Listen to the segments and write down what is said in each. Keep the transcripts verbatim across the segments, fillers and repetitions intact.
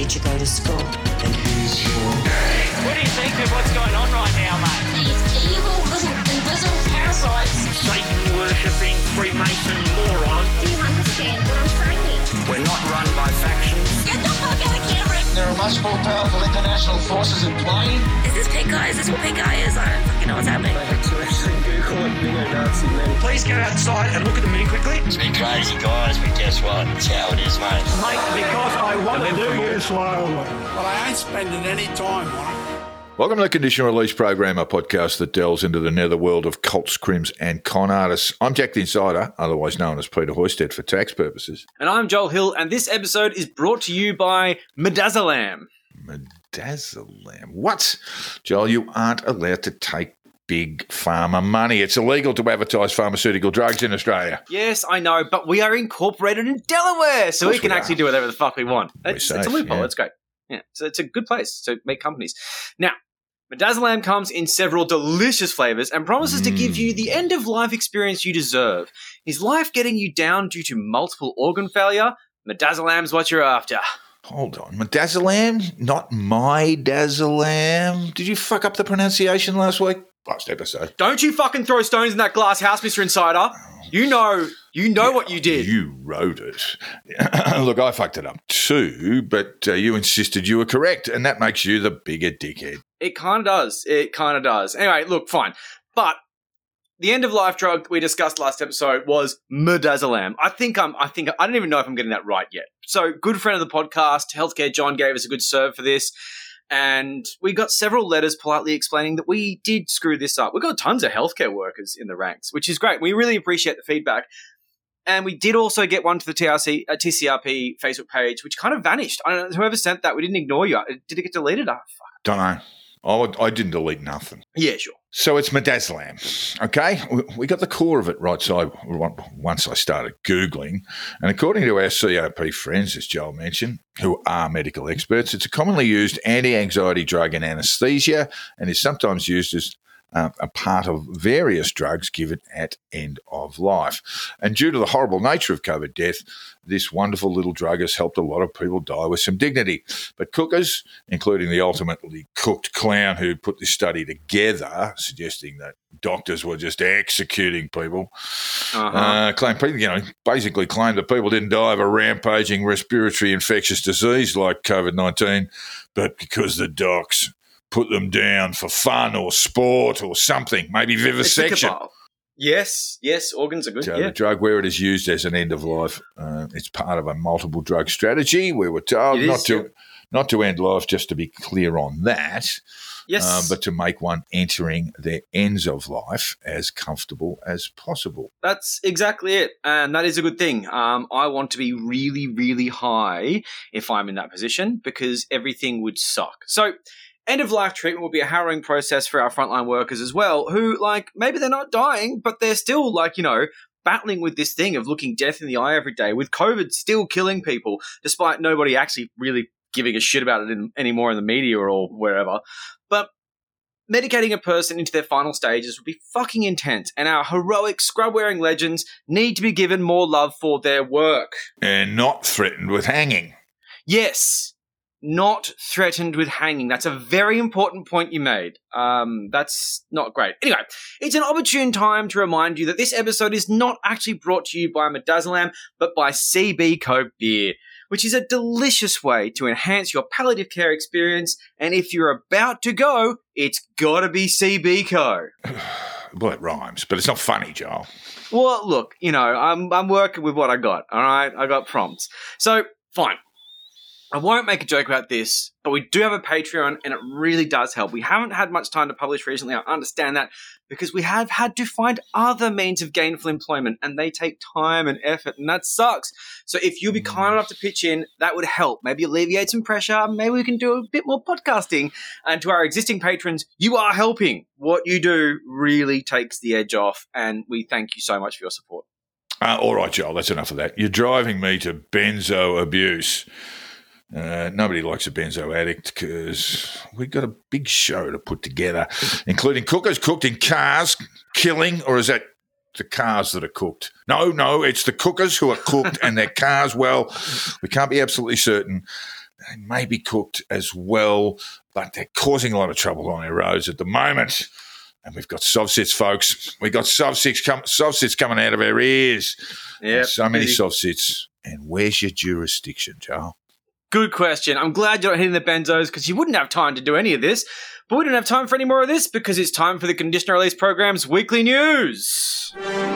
teacher go to school? What do you think of what's going on right now, mate? These evil little invisible parasites. Satan-worshipping Freemason moron. Do you understand what I'm saying? We're not run by factions. Get the fuck out of camera! There are much more powerful international forces in play. Is this pink eye? Is this what pink eye is? I don't fucking know what's happening. Please go outside and look at the moon quickly. It's been crazy, guys, but guess what? It's how it is, mate. Mate, because I want to do you slowly. Well, I ain't spending any time on it. Welcome to the Conditional Release Program, a podcast that delves into the netherworld of cults, crims and con artists. I'm Jack the Insider, otherwise known as Peter Hoysted for tax purposes. And I'm Joel Hill, and this episode is brought to you by Midazolam. Midazolam? What? Joel, you aren't allowed to take big pharma money. It's illegal to advertise pharmaceutical drugs in Australia. Yes, I know, but we are incorporated in Delaware, so we can we actually do whatever the fuck we want. It's, safe, it's a loophole. yeah. It's great. Yeah, so it's a good place to make companies. Now, Midazolam comes in several delicious flavors and promises mm. to give you the end-of-life experience you deserve. Is life getting you down due to multiple organ failure? Midazolam's what you're after. Hold on. Midazolam? Not my Dazolam? Did you fuck up the pronunciation last week? Last episode. Don't you fucking throw stones in that glass house, Mister Insider. You know, you know yeah, what you did. You wrote it. Look, I fucked it up too, but uh, you insisted you were correct, and that makes you the bigger dickhead. It kind of does. It kind of does. Anyway, look, fine. But the end-of-life drug we discussed last episode was Midazolam. I think I'm. I think I don't even know if I'm getting that right yet. So, good friend of the podcast, Healthcare John, gave us a good serve for this. And we got several letters politely explaining that we did screw this up. We got tons of healthcare workers in the ranks, which is great. We really appreciate the feedback. And we did also get one to the T R C, uh, T C R P Facebook page, which kind of vanished. I don't know, whoever sent that, we didn't ignore you. Did it get deleted? Oh, fuck. Don't know. Oh, I didn't delete nothing. Yeah, sure. So it's Midazolam, okay? We got the core of it right side once I started Googling. And according to our C O P friends, as Joel mentioned, who are medical experts, it's a commonly used anti-anxiety drug in anaesthesia and is sometimes used as uh, a part of various drugs given at end of life. And due to the horrible nature of COVID death, this wonderful little drug has helped a lot of people die with some dignity. But cookers, including the ultimately cooked clown who put this study together, suggesting that doctors were just executing people, uh-huh. uh, claim people, you know, basically claimed that people didn't die of a rampaging respiratory infectious disease like COVID nineteen, but because the docs put them down for fun or sport or something, maybe vivisection. Yes, yes, organs are good. So yeah. the drug, where it is used as an end of life, uh, it's part of a multiple drug strategy. We were told It not is, to yeah. not to end life, just to be clear on that. Yes, uh, but to make one entering their ends of life as comfortable as possible. That's exactly it, and that is a good thing. Um, I want to be really, really high if I'm in that position because everything would suck. So. End-of-life treatment will be a harrowing process for our frontline workers as well, who, like, maybe they're not dying, but they're still, like, you know, battling with this thing of looking death in the eye every day, with COVID still killing people, despite nobody actually really giving a shit about it in, anymore in the media or wherever. But medicating a person into their final stages would be fucking intense, and our heroic scrub-wearing legends need to be given more love for their work. And not threatened with hanging. Yes. Not threatened with hanging. That's a very important point you made. Um, that's not great. Anyway, it's an opportune time to remind you that this episode is not actually brought to you by Midazolam, but by C B Co Beer, which is a delicious way to enhance your palliative care experience. And if you're about to go, it's gotta be C B Co. Well, it rhymes, but it's not funny, Joel. Well, look, you know, I'm I'm working with what I got. All right, I got prompts, so fine. I won't make a joke about this, but we do have a Patreon, and it really does help. We haven't had much time to publish recently. I understand that because we have had to find other means of gainful employment, and they take time and effort, and that sucks. So if you'll be kind enough to pitch in, that would help. Maybe alleviate some pressure. Maybe we can do a bit more podcasting. And to our existing patrons, you are helping. What you do really takes the edge off, and we thank you so much for your support. Uh, all right, Joel, that's enough of that. You're driving me to benzo abuse. Uh, nobody likes a benzo addict because we've got a big show to put together, including cookers cooked in cars, killing, or is that the cars that are cooked? No, no, it's the cookers who are cooked and their cars, well, we can't be absolutely certain. They may be cooked as well, but they're causing a lot of trouble on our roads at the moment. And we've got soft sits, folks. We've got soft sits, com- soft sits coming out of our ears. Yeah, so many soft sits. And where's your jurisdiction, Joel? Good question. I'm glad you're not hitting the benzos because you wouldn't have time to do any of this. But we don't have time for any more of this because it's time for the Conditional Release Program's weekly news.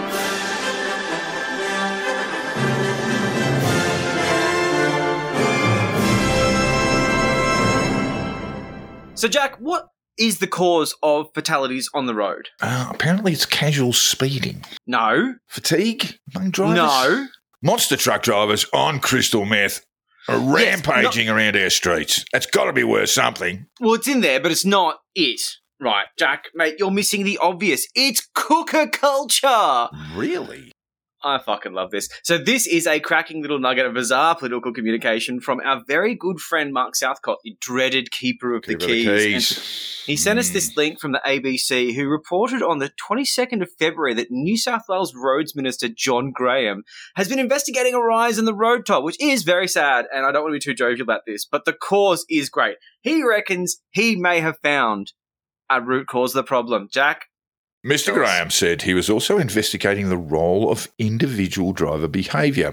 So, Jack, what is the cause of fatalities on the road? Uh, apparently it's casual speeding. No. Fatigue among drivers? No. Monster truck drivers on crystal meth are Yes, rampaging not- around our streets. That's got to be worth something. Well, it's in there, but it's not it. Right, Jack, mate, you're missing the obvious. It's cooker culture. Really? I fucking love this. So this is a cracking little nugget of bizarre political communication from our very good friend Mark Southcott, the dreaded keeper of Keeper the keys. of the keys. And he sent us this link from the A B C, who reported on the twenty-second of February that New South Wales Roads Minister John Graham has been investigating a rise in the road toll, which is very sad, and I don't want to be too jovial about this, but the cause is great. He reckons he may have found a root cause of the problem. Jack? Mister Graham said he was also investigating the role of individual driver behaviour.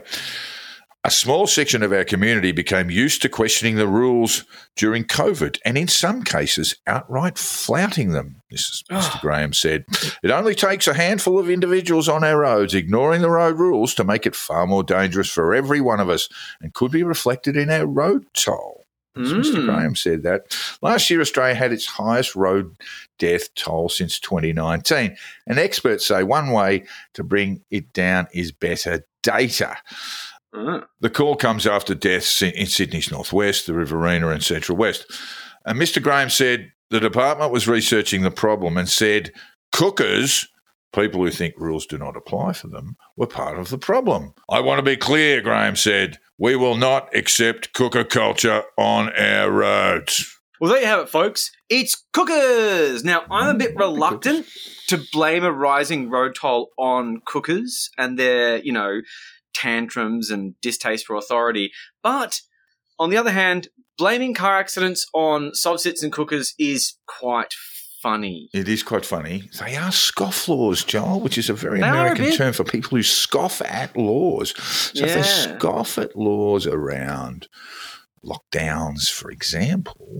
A small section of our community became used to questioning the rules during COVID and in some cases outright flouting them, this is Mister Graham said. It only takes a handful of individuals on our roads ignoring the road rules to make it far more dangerous for every one of us and could be reflected in our road toll. Mm. Mister Graham said that. Last year, Australia had its highest road death toll since twenty nineteen. And experts say one way to bring it down is better data. Mm. The call comes after deaths in Sydney's northwest, the Riverina and Central West. And Mister Graham said the department was researching the problem and said cookers, people who think rules do not apply for them, were part of the problem. I want to be clear, Graham said. We will not accept cooker culture on our roads. Well, there you have it, folks. It's cookers. Now, I'm a bit reluctant to blame a rising road toll on cookers and their, you know, tantrums and distaste for authority. But on the other hand, blaming car accidents on soft sits and cookers is quite funny. It is quite funny. They are scofflaws, Joel, which is a very They American a term for people who scoff at laws. So Yeah. if they scoff at laws around lockdowns, for example,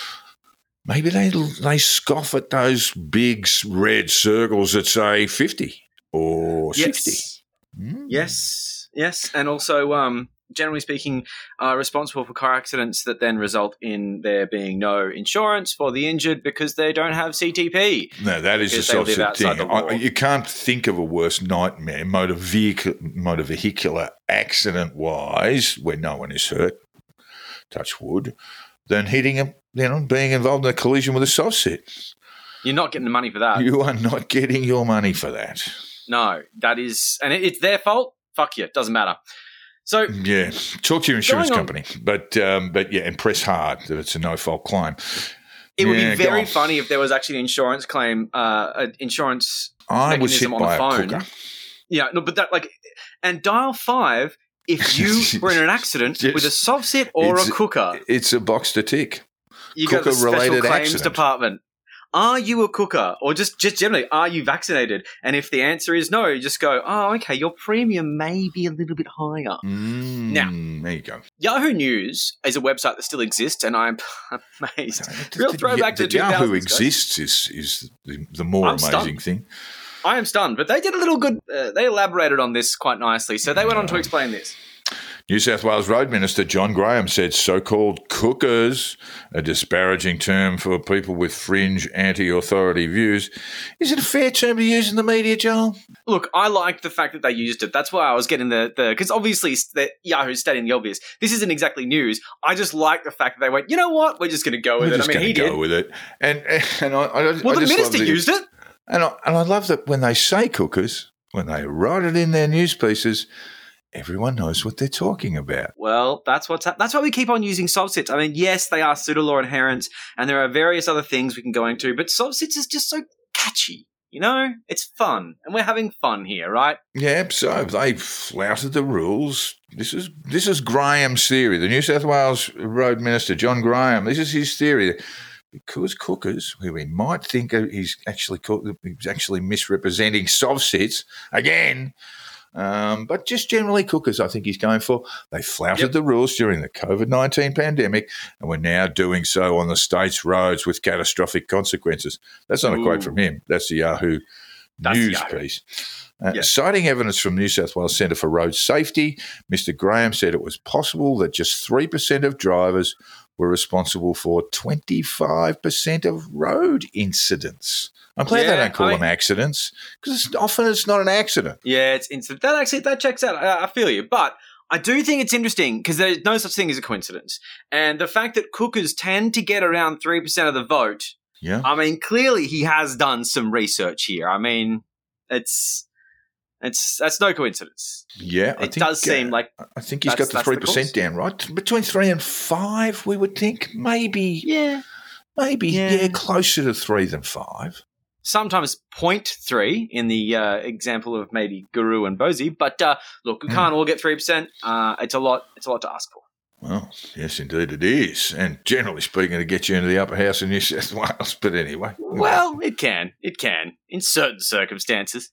maybe they they scoff at those big red circles that say fifty or Yes. sixty. Mm. Yes. Yes. And also, um, generally speaking, are responsible for car accidents that then result in there being no insurance for the injured because they don't have C T P. No, that is a Because they live soft outside thing. the law. I, you can't think of a worse nightmare, motor vehicle, motor vehicular accident-wise, where no one is hurt, touch wood, than hitting a, you know, being involved in a collision with a soft sit. You're not getting the money for that. You are not getting your money for that. No, that is, and it, it's their fault. Fuck you, it doesn't matter. So, Yeah, talk to your insurance Going on- company, but um, but yeah, and press hard that it's a no-fault claim. it would Yeah, be go very on. funny if there was actually an insurance claim, uh, an insurance I was hit mechanism on by the a phone. cooker. Yeah, no, but that like, and dial five if you were in an accident Yes. with a soft sit or It's- a cooker. It's a box to tick. You got the special cooker-related claims accident. department. Are you a cooker, or just just generally, are you vaccinated? And if the answer is no, you just go, oh, okay, your premium may be a little bit higher. Mm, Now- there you go. Yahoo News is a website that still exists, and I'm amazed. The- Real the- throwback to the the two thousands. Yahoo guys. exists is is the, the more I'm amazing stunned. thing. I am stunned, but they did a little good. Uh, they elaborated on this quite nicely, so they went on to explain this. New South Wales Road Minister John Graham said so-called cookers, a disparaging term for people with fringe anti-authority views. Is it a fair term to use in the media, Joel? Look, I liked the fact that they used it. That's why I was getting the the because obviously the, Yahoo's stating the obvious. This isn't exactly news. I just like the fact that they went, you know what, we're just going to go with We're it. just I mean, going he to go did. with it. And, and I, I, Well, I the just love minister the- used it. And I, and I love that when they say cookers, when they write it in their news pieces, everyone knows what they're talking about. Well, that's what's hap- that's why we keep on using soft sits. I mean, yes, they are pseudolaw inherent, and there are various other things we can go into, but soft sits is just so catchy. You know, it's fun, and we're having fun here, right? Yeah, so they flouted the rules. This is this is Graham's theory. The New South Wales Road Minister, John Graham, this is his theory. Because cookers, who we might think he's actually he's actually misrepresenting soft sits again, um, but just generally cookers, I think he's going for. They flouted yep. the rules during the COVID nineteen pandemic, and we're now doing so on the state's roads with catastrophic consequences. That's not Ooh. a quote from him. That's the Yahoo That's News Yahoo. piece. Uh, Yep. Citing evidence from New South Wales Centre for Road Safety, Mister Graham said it was possible that just three percent of drivers were responsible for twenty-five percent of road incidents. I'm glad Yeah, they don't call I them mean- accidents, because often it's not an accident. Yeah, it's instant. That actually that checks out. I, I feel you, but I do think it's interesting because there's no such thing as a coincidence, and the fact that cookers tend to get around three percent of the vote. Yeah. I mean, clearly he has done some research here. I mean, it's it's that's no coincidence. Yeah, I It think, does seem uh, like I think he's that's- got the that's three the percent cause. down, right? Between three and five, we would think. Maybe, yeah, maybe, yeah, Yeah. closer to three than five. sometimes zero point three in the uh, example of maybe Guru and Bozy. But uh, look, we can't all get three percent. Uh, it's a lot. It's a lot to ask for. Well, yes, indeed it is. And generally speaking, to get you into the upper house in New South Wales. But anyway. Well, it can. It can in certain circumstances.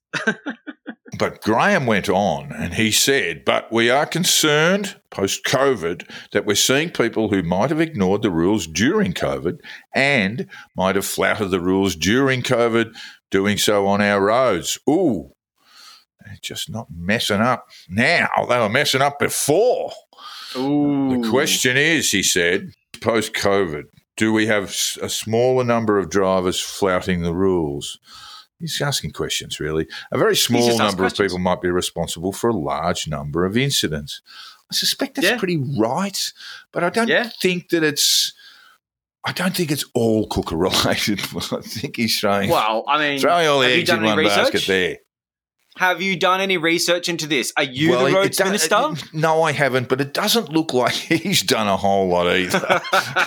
But Graham went on and he said, but we are concerned post-COVID that we're seeing people who might have ignored the rules during COVID and might have flouted the rules during COVID doing so on our roads. Ooh, they're just not messing up now. They were messing up before. Ooh. The question is, he said, post-COVID, do we have s- a smaller number of drivers flouting the rules? He's asking questions, really. A very small just number asking of questions. people might be responsible for a large number of incidents. I suspect that's Yeah. pretty right, but I don't Yeah. think that it's. I don't think it's all cooker related. I think he's throwing Well, I mean, throwing all the have you eggs in done any one research? basket there. Have you done any research into this? Are you Well, the it- roads it do- minister? it- no, I haven't, but it doesn't look like he's done a whole lot either.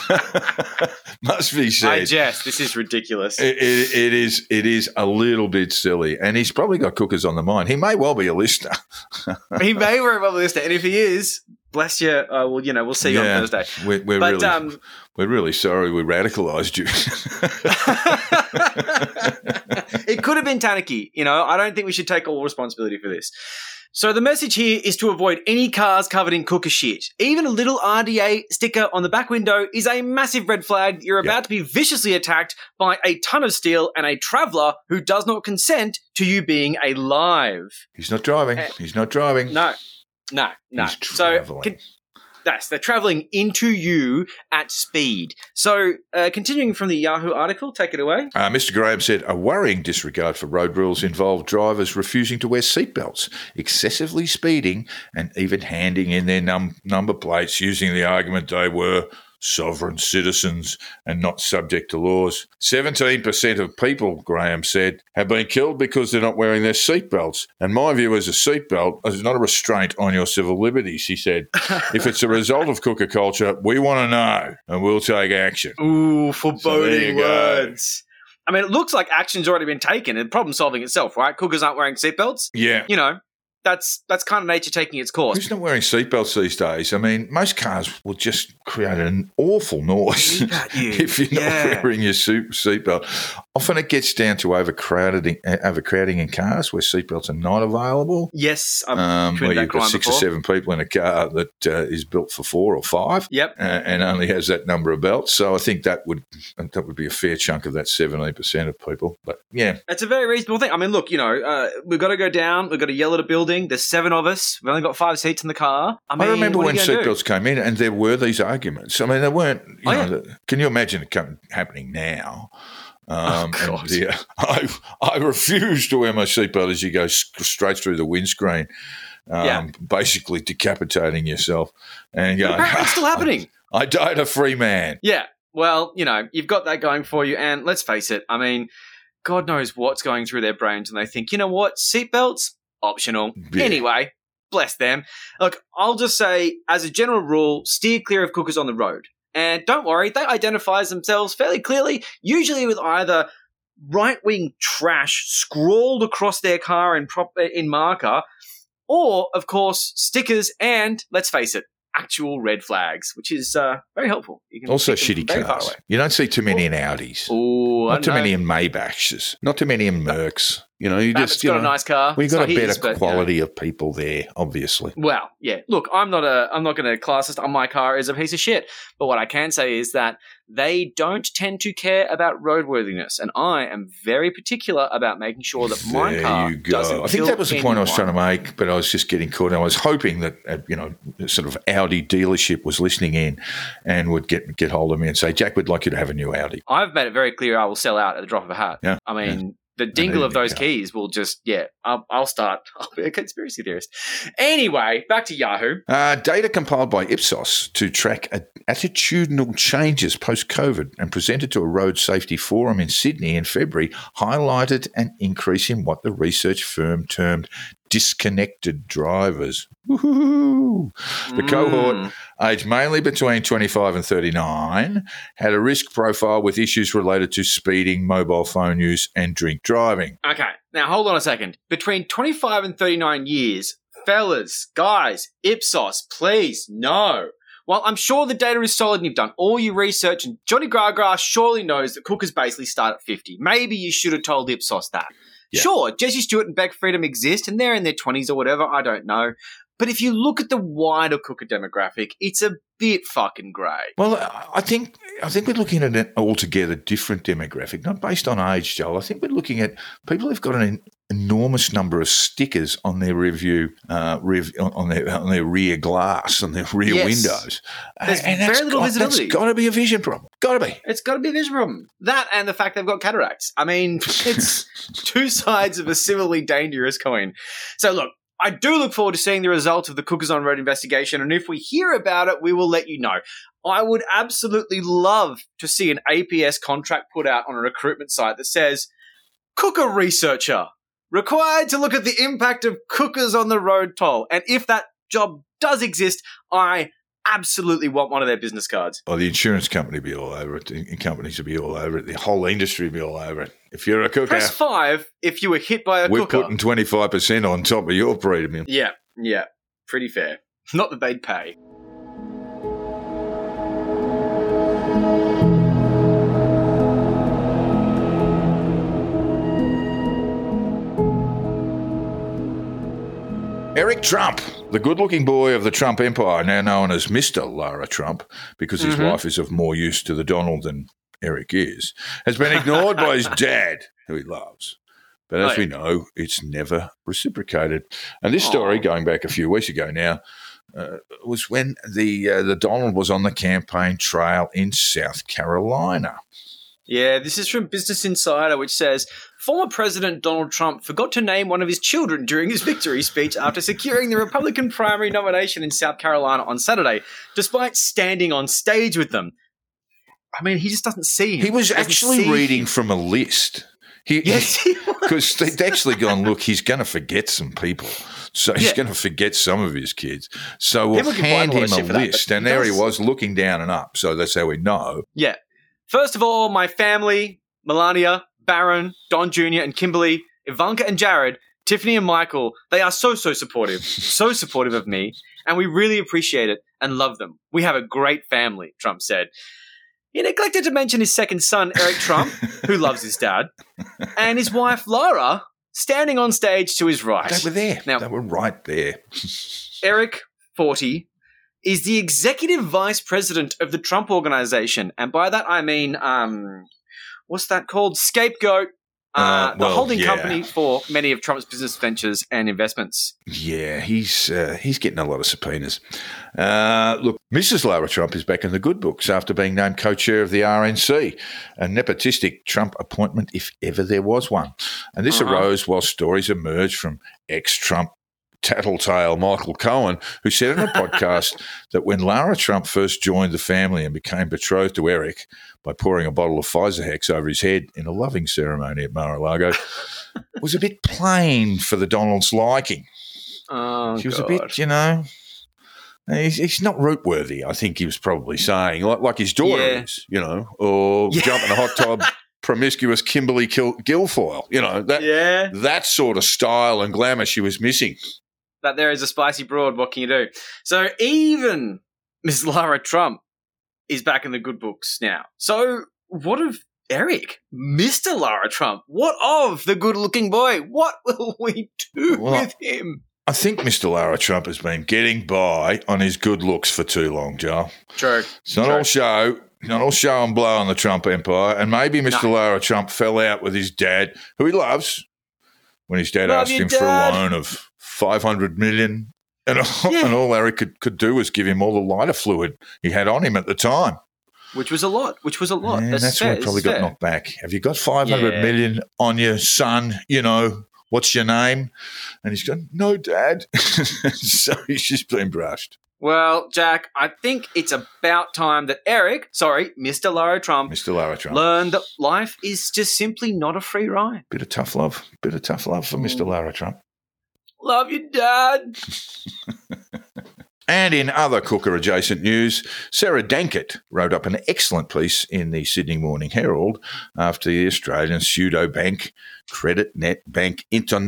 Must be I said. jest. This is ridiculous. It, it, it is it is a little bit silly, and he's probably got cookers on the mind. He may well be a listener. He may very well be listening, and if he is, bless you. Uh, well, you know, we'll see you Yeah, on Thursday. We're, we're But really um, we're really sorry we radicalised you. it could have been Tanaki. You know, I don't think we should take all responsibility for this. So the message here is to avoid any cars covered in cooker shit. Even a little R D A sticker on the back window is a massive red flag. You're about Yep. to be viciously attacked by a ton of steel and a traveller who does not consent to you being alive. He's not driving. Eh, He's not driving. No, no, no. He's So travelling. con- that's they're traveling into you at speed. So uh, continuing from the Yahoo article, take it away. Uh, Mister Graham said a worrying disregard for road rules involved drivers refusing to wear seatbelts, excessively speeding, and even handing in their num- number plates using the argument they were sovereign citizens and not subject to laws. seventeen percent of people, Graham said, have been killed because they're not wearing their seatbelts. And my view is a seatbelt is not a restraint on your civil liberties, he said. If it's a result of cooker culture, we want to know and we'll take action. Ooh, So there foreboding you go. words. I mean, it looks like action's already been taken and problem solving itself, right? Cookers aren't wearing seatbelts. Yeah. You know, that's that's kind of nature taking its course. Who's not wearing seatbelts these days? I mean, most cars will just create an awful noise Leap at you. if you're Yeah. not wearing your suit- seatbelt. Often it gets down to overcrowding, uh, overcrowding in cars where seatbelts are not available. Yes, I've Um, where committed that you've got crime six before. or seven people in a car that uh, is built for four or five. Yep. Uh, and only has that number of belts. So I think that would that would be a fair chunk of that seventeen percent of people. But yeah, It's a very reasonable thing. I mean, look, you know, uh, we've got to go down. We've got to yell at a building. There's seven of us. We've only got five seats in the car. I, I, mean, remember what when are you gonna do? seatbelts came in, and there were these arguments. I mean, they weren't. You Oh, know, yeah. the- can you imagine it come, happening now? Um, Oh, God. and, yeah, I I refuse to wear my seatbelt as you go s- straight through the windscreen, um, Yeah. basically decapitating yourself. And going, Apparently it's still happening. I died a free man. Yeah. Well, you know, you've got that going for you. And let's face it, I mean, God knows what's going through their brains. And they think, you know what? Seatbelts, optional. Yeah. Anyway, bless them. Look, I'll just say, as a general rule, steer clear of cookers on the road. And don't worry, they identify themselves fairly clearly, usually with either right-wing trash scrawled across their car in prop in marker, or, of course, stickers and, let's face it, actual red flags, which is uh, very helpful. You can Also pick them shitty very far cars. away. You don't see too many in Audis. Ooh, I Not too know. many in Maybachs. Not too many in Mercs. You know, you Babbitt's just, you got know, a nice car. well, you've It's got not a better his, but, you know. quality of people there, obviously. Well, yeah. Look, I'm not a. I'm not going to class this. My car is a piece of shit. But what I can say is that they don't tend to care about roadworthiness, and I am very particular about making sure that my There car you go. doesn't. I think kill that was the point I was anyone. trying to make, but I was just getting caught. I was hoping that uh, you know, sort of Audi dealership was listening in and would get get hold of me and say, "Jack, we'd like you to have a new Audi." I've made it very clear I will sell out at the drop of a hat. Yeah, I mean. yeah. The dingle need of a new those car. keys will just, yeah, I'll, I'll start. I'll be a conspiracy theorist. Anyway, back to Yahoo. Uh, data compiled by Ipsos to track a- attitudinal changes post-COVID and presented to a road safety forum in Sydney in February highlighted an increase in what the research firm termed disconnected drivers. Woohoo! The cohort, aged mainly between twenty-five and thirty-nine, had a risk profile with issues related to speeding, mobile phone use, and drink driving. Okay, now hold on a second. Between twenty-five and thirty-nine years, fellas, guys, Ipsos, please, no. Well, I'm sure the data is solid and you've done all your research, and Johnny Gargrass surely knows that cookers basically start at fifty. Maybe you should have told Ipsos that. Yeah. Sure, Jesse Stewart and Beck Freedom exist, and they're in their twenties or whatever, I don't know. But if you look at the wider cooker demographic, it's a bit fucking grey. Well, I think I think we're looking at an altogether different demographic, not based on age, Joel. I think we're looking at people who've got an enormous number of stickers on their review, uh, rev, on their on their rear glass, on their rear Yes. windows. There's and very that's little got, visibility. That's got to be a vision problem. Got to be. It's got to be a vision problem. That and the fact they've got cataracts. I mean, it's two sides of a similarly dangerous coin. So look, I do look forward to seeing the result of the Cookers on Road investigation, and if we hear about it, we will let you know. I would absolutely love to see an A P S contract put out on a recruitment site that says, Cooker researcher, required to look at the impact of cookers on the road toll. And if that job does exist, I absolutely want one of their business cards. Oh, the insurance company will be all over it. The companies will be all over it. The whole industry will be all over it. If you're a cooker, Press five if you were hit by a we're cooker. putting twenty-five percent on top of your premium. Yeah, yeah, pretty fair. Not that they'd pay. Eric Trump, the good-looking boy of the Trump empire, now known as Mister Lara Trump, because his Mm-hmm. wife is of more use to the Donald than Eric is, has been ignored by his dad, who he loves. But as Oh, yeah. we know, it's never reciprocated. And this story, Aw. going back a few weeks ago now, uh, was when the uh, the Donald was on the campaign trail in South Carolina. Yeah, this is from Business Insider, which says, former President Donald Trump forgot to name one of his children during his victory speech after securing the Republican primary nomination in South Carolina on Saturday, despite standing on stage with them. I mean, he just doesn't see him. He was Doesn't actually see reading him. from a list. He, Yes, he was. Because they'd actually gone, look, he's going to forget some people. So he's Yeah. going to forget some of his kids. So we'll People give hand Biden a lot him of a shit for that, list. but And he there he does. was looking down and up. So that's how we know. Yeah. First of all, my family, Melania, Barron, Don Junior, and Kimberly, Ivanka and Jared, Tiffany and Michael, they are so, so supportive, so supportive of me, and we really appreciate it and love them. We have a great family, Trump said. He neglected to mention his second son, Eric Trump, who loves his dad, and his wife, Laura, standing on stage to his right. They were there. Now- they were right there. Eric, forty, is the executive vice president of the Trump Organization. And by that, I mean, um, what's that called? Scapegoat, uh, Uh, the well, holding yeah. company for many of Trump's business ventures and investments. Yeah, he's uh, he's getting a lot of subpoenas. Uh, look, Missus Lara Trump is back in the good books after being named co-chair of the R N C, a nepotistic Trump appointment if ever there was one. And this Uh-huh. arose while stories emerged from ex-Trump tattletale Michael Cohen, who said on a podcast that when Lara Trump first joined the family and became betrothed to Eric by pouring a bottle of Pfizer Hex over his head in a loving ceremony at Mar-a-Lago, was a bit plain for the Donald's liking. Oh, She was God. a bit, you know, he's, he's not root-worthy, I think he was probably saying, like, like his daughter Yeah. is, you know, or Yeah. jump in a hot tub promiscuous Kimberly Gil- Guilfoyle. You know, that, Yeah. that sort of style and glamour she was missing. That there is a spicy broad. What can you do? So even Miss Lara Trump is back in the good books now. So what of Eric, Mister Lara Trump? What of the good-looking boy? What will we do Well, with him? I think Mister Lara Trump has been getting by on his good looks for too long, Joel. True. It's not True. all show, not all show and blow on the Trump empire. And maybe Mister No. Lara Trump fell out with his dad, who he loves, when his dad Love asked you, him Dad. for a loan of five hundred million dollars. And all, Yeah. and all Larry could, could do was give him all the lighter fluid he had on him at the time. Which was a lot. Which was a lot. And that's that's fair. why he probably it's got fair. knocked back. Have you got five hundred Yeah. million on you, son? You know, what's your name? And he's gone, no, Dad. So he's just been brushed. Well, Jack, I think it's about time that Eric, sorry, Mister Lara Trump, Mister Lara Trump. learned that life is just simply not a free ride. Bit of tough love. Bit of tough love for Mister Mm. Lara Trump. Love you, Dad. And in other Cooker-adjacent news, Sarah Dankert wrote up an excellent piece in the Sydney Morning Herald after the Australian pseudo bank Credit Net Bank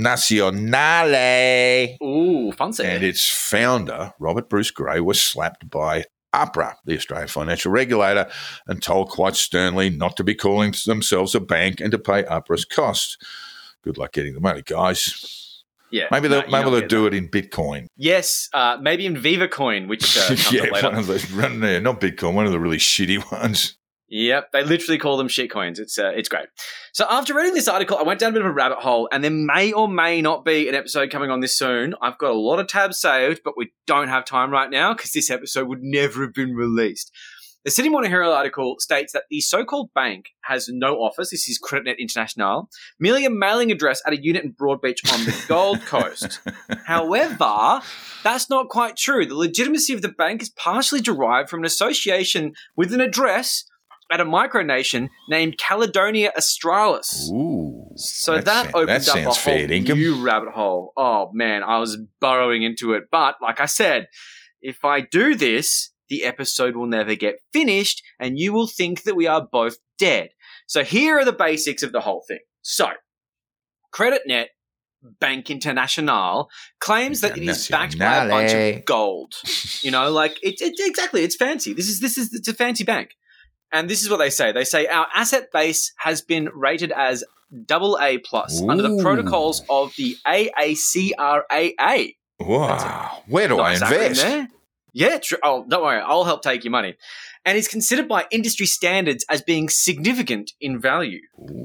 Internationale Ooh, fancy. and its founder, Robert Bruce Gray, was slapped by APRA, the Australian financial regulator, and told quite sternly not to be calling themselves a bank and to pay APRA's costs. Good luck getting the money, guys. Yeah, Maybe they'll, no, you maybe don't they'll get do that. it in Bitcoin. Yes, uh, maybe in Viva Coin, which uh, comes yeah, up later. one of those run there, not Bitcoin, one of the really shitty ones. Yep, they literally call them shit coins. It's uh, it's great. So after reading this article, I went down a bit of a rabbit hole, and there may or may not be an episode coming on this soon. I've got a lot of tabs saved, but we don't have time right now because this episode would never have been released. The Sydney Morning Herald article states that the so-called bank has no office. This is CreditNet International, merely a mailing address at a unit in Broadbeach on the Gold Coast. However, that's not quite true. The legitimacy of the bank is partially derived from an association with an address at a micronation named Caledonia Australis. Ooh. So that that, sound- opened that up a sounds whole fair dinkum. new rabbit hole. Oh, man, I was burrowing into it. But like I said, if I do this, the episode will never get finished and you will think that we are both dead. So here are the basics of the whole thing. So, CreditNet Bank International claims that it is backed by a bunch of gold. You know, like it, it exactly, it's fancy. This is this is it's a fancy bank. And this is what they say. They say our asset base has been rated as double A plus under the Ooh. protocols of the A A C R A A. Wow. Where do I Nice acronym invest? there. Yeah, true. Oh, don't worry. I'll help take your money. And is considered by industry standards as being significant in value.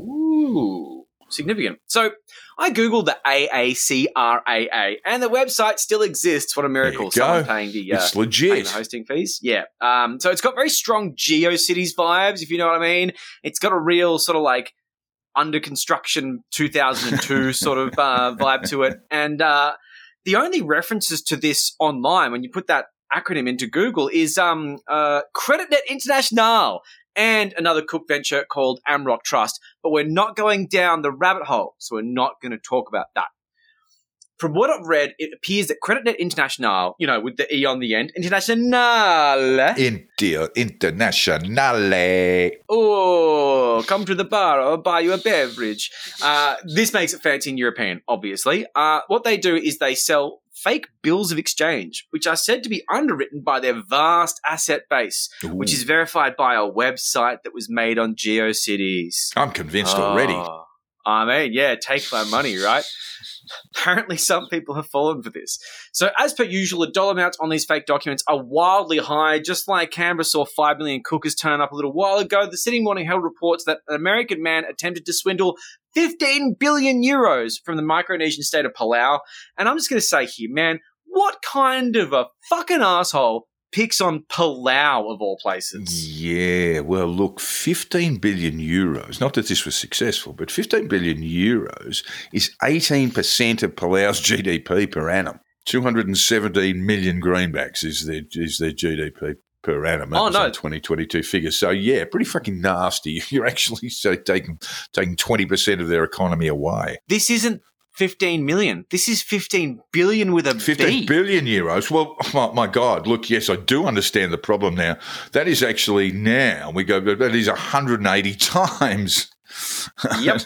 Ooh, significant. So I Googled the A A C R A A and the website still exists. What a miracle. There you Someone's go. paying the, uh, It's paying legit. the hosting fees. Yeah. Um, so it's got very strong GeoCities vibes, if you know what I mean. It's got a real sort of like under construction two thousand two sort of uh, vibe to it. And uh, the only references to this online, when you put that acronym into Google, is um, uh, CreditNet International and another Cook venture called Amrock Trust. But we're not going down the rabbit hole, so we're not going to talk about that. From what I've read, it appears that CreditNet International, you know, with the E on the end, International. Inter Internationale. Oh, come to the bar, I'll buy you a beverage. Uh, this makes it fancy and European, obviously. Uh, what they do is they sell fake bills of exchange, which are said to be underwritten by their vast asset base, Ooh. which is verified by a website that was made on GeoCities. I'm convinced already. Oh, I mean, yeah, take my money, right? Apparently, some people have fallen for this. So, as per usual, the dollar amounts on these fake documents are wildly high. Just like Canberra saw five million cookers turn up a little while ago, the Sydney Morning Herald reports that an American man attempted to swindle fifteen billion euros from the Micronesian state of Palau. And I'm just going to say here, man, what kind of a fucking asshole picks on Palau of all places? Yeah, well, look, fifteen billion euros, not that this was successful, but fifteen billion euros is eighteen percent of Palau's G D P per annum. two hundred seventeen million greenbacks is their, is their G D P per annum. That Oh, was no. on twenty twenty-two figures. So, yeah, pretty fucking nasty. You're actually so taking, taking twenty percent of their economy away. This isn't fifteen million. This is fifteen billion with a fifteen B. billion euros. Well, my, my God, look, yes, I do understand the problem now. That is actually now, we go, that is one hundred eighty times Yep.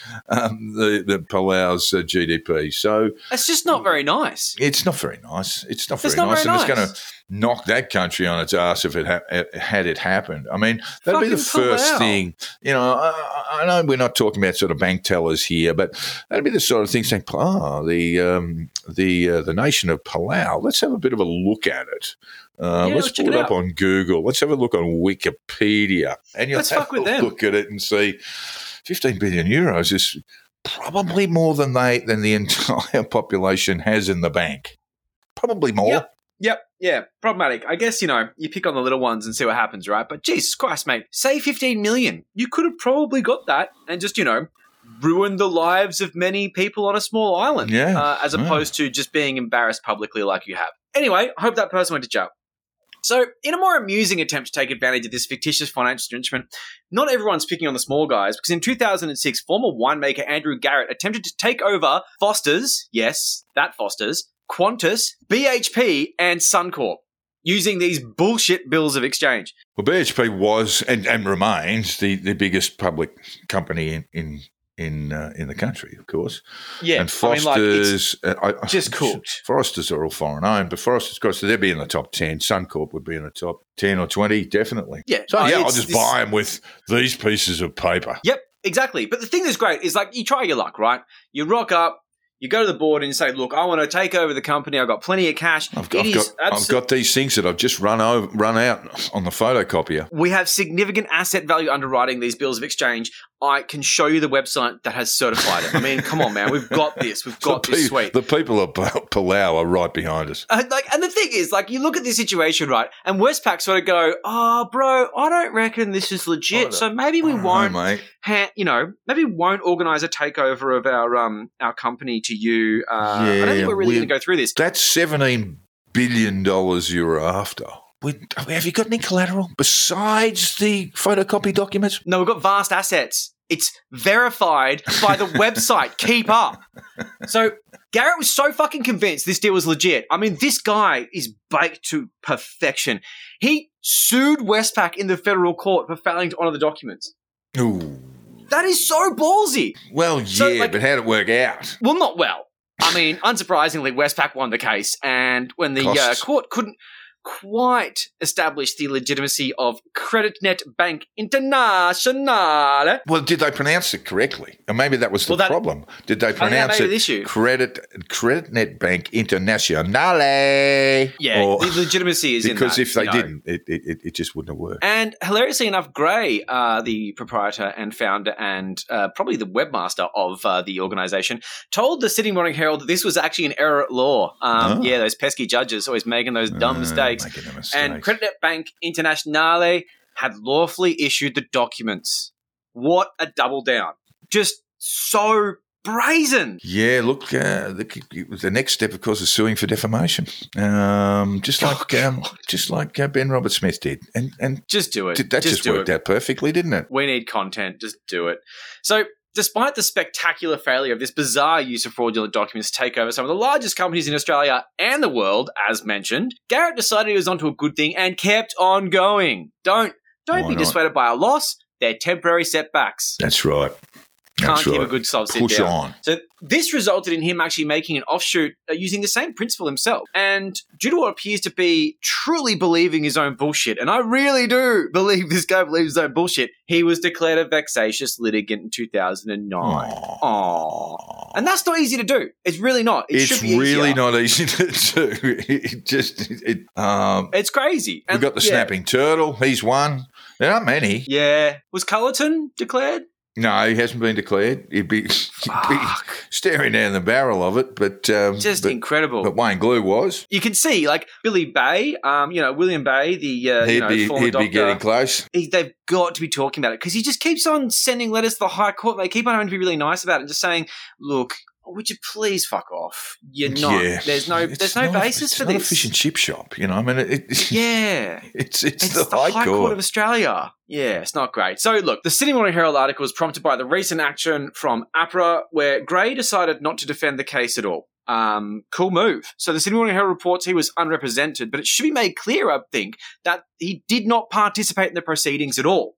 um, the the Palau's uh, G D P. So That's just not very nice. it's not very nice. It's not It's very not nice, very and nice. it's going to knock that country on its ass if it ha- had it happened. I mean, that'd be the Fucking first Palau. thing. You know, I, I know we're not talking about sort of bank tellers here, but that'd be the sort of thing saying, "Ah, the um, the uh, the nation of Palau. Let's have a bit of a look at it. Uh, Yeah, let's let's check pull it it up out. on Google. Let's have a look on Wikipedia, and you'll Let's have fuck with a them. look at it and see fifteen billion euros is probably more than they than the entire population has in the bank. Probably more. Yep. Yep, yeah, problematic. I guess, you know, you pick on the little ones and see what happens, right? But Jesus Christ, mate, say fifteen million. You could have probably got that and just, you know, ruined the lives of many people on a small island. Yeah, Uh, as yeah. opposed to just being embarrassed publicly like you have. Anyway, I hope that person went to jail. So, in a more amusing attempt to take advantage of this fictitious financial instrument, not everyone's picking on the small guys, because in two thousand six, former winemaker Andrew Garrett attempted to take over Foster's, yes, that Foster's, Qantas, B H P, and Suncorp, using these bullshit bills of exchange. Well, B H P was and, and remains the, the biggest public company in in in, uh, in the country, of course. Yeah, and I mean, like, it's Foster's, uh, I, I- just cooked. Foresters are all foreign owned, but Foresters, of course, they'd be in the top ten. Suncorp would be in the top ten or twenty, definitely. Yeah, So uh, yeah, I'll it's just this- buy them with these pieces of paper. Yep, exactly. But the thing that's great is, like, you try your luck, right? You rock up, you go to the board and you say, look, I want to take over the company. I've got plenty of cash. I've, It I've is got I've abso- got these things that I've just run over, run out on the photocopier. We have significant asset value underwriting these bills of exchange. I can show you the website that has certified it. I mean, come on, man. We've got this. We've got the, this pe- sweet. the people of Pa- Palau are right behind us. Uh, like, and the thing is, like, you look at this situation, right? And Westpac sort of go, "Oh, bro, I don't reckon this is I legit. don't- So maybe we I don't know, won't, mate. ha- you know, maybe we won't organise a takeover of our um our company to you. Uh, I don't Yeah, think we're really we- going to go through this. That's seventeen billion dollars you're after. We, have you got any collateral besides the photocopy documents? No, we've got vast assets. It's verified by the website. Keep up. So Garrett was so fucking convinced this deal was legit. I mean, this guy is baked to perfection. He sued Westpac in the federal court for failing to honour the documents. Ooh. That is so ballsy. Well, So, yeah, like- but how'd it work out? Well, not well. I mean, unsurprisingly, Westpac won the case, and when the uh, Costs. court couldn't quite establish the legitimacy of CreditNet Bank Internationale, Well, did they pronounce it correctly? And maybe that was the Well, that- problem. Did they think that pronounce may be it the issue. Credit CreditNet Bank Internationale? yeah, Or- the legitimacy is in that. because if they you know. didn't, it, it, it just wouldn't have worked. And hilariously enough, Gray, uh, the proprietor and founder and uh, probably the webmaster of uh, the organisation, told the Sydney Morning Herald that this was actually an error at law. Um, Oh. Yeah, those pesky judges always making those dumb Uh, mistakes. making the And mistakes. CreditNet Bank Internationale had lawfully issued the documents. What a double down. Just so brazen. Yeah, look, uh, the, the next step, of course, is suing for defamation, um, just Oh, like um, just like uh, Ben Robert Smith did, and and Just do it. did, that just, do worked it. out perfectly, didn't it? We need content. Just do it. So, despite the spectacular failure of this bizarre use of fraudulent documents to take over some of the largest companies in Australia and the world, as mentioned, Garrett decided he was onto a good thing and kept on going. Don't don't Why be not? dissuaded by a loss. They're temporary setbacks. That's right. Can't That's keep right. a good solid sit Push down. on. So this resulted in him actually making an offshoot uh, using the same principle himself. And due to what appears to be truly believing his own bullshit, and I really do believe this guy believes his own bullshit, he was declared a vexatious litigant in two thousand nine. Aw. Aww. And that's not easy to do. It's really not. It It's should be really easier. not easy to do. It just it. Um, It's crazy. we've And- got the yeah. snapping turtle. He's one. There aren't many. Yeah. Was Cullerton declared? No, he hasn't been declared. He'd be, he'd be Fuck. staring down the barrel of it. But um, Just but, incredible. but Wayne Glue was. You can see, like, Billy Bay, um, you know, William Bay, the uh, He'd you know, be former he'd doctor. be getting close. he, they've got to be talking about it because he just keeps on sending letters to the High Court. They keep on having to be really nice about it and just saying, look, would you please fuck off? You're not. Yeah. There's no It's there's no not a- basis it's for not this. a fish and chip shop, you know. I mean, it, it, Yeah. it's it's, It's the, the, High, High Court. Court of Australia. Yeah, it's not great. So, look, the Sydney Morning Herald article was prompted by the recent action from APRA where Gray decided not to defend the case at all. Um, cool move. So the Sydney Morning Herald reports he was unrepresented, but it should be made clear, I think, that he did not participate in the proceedings at all.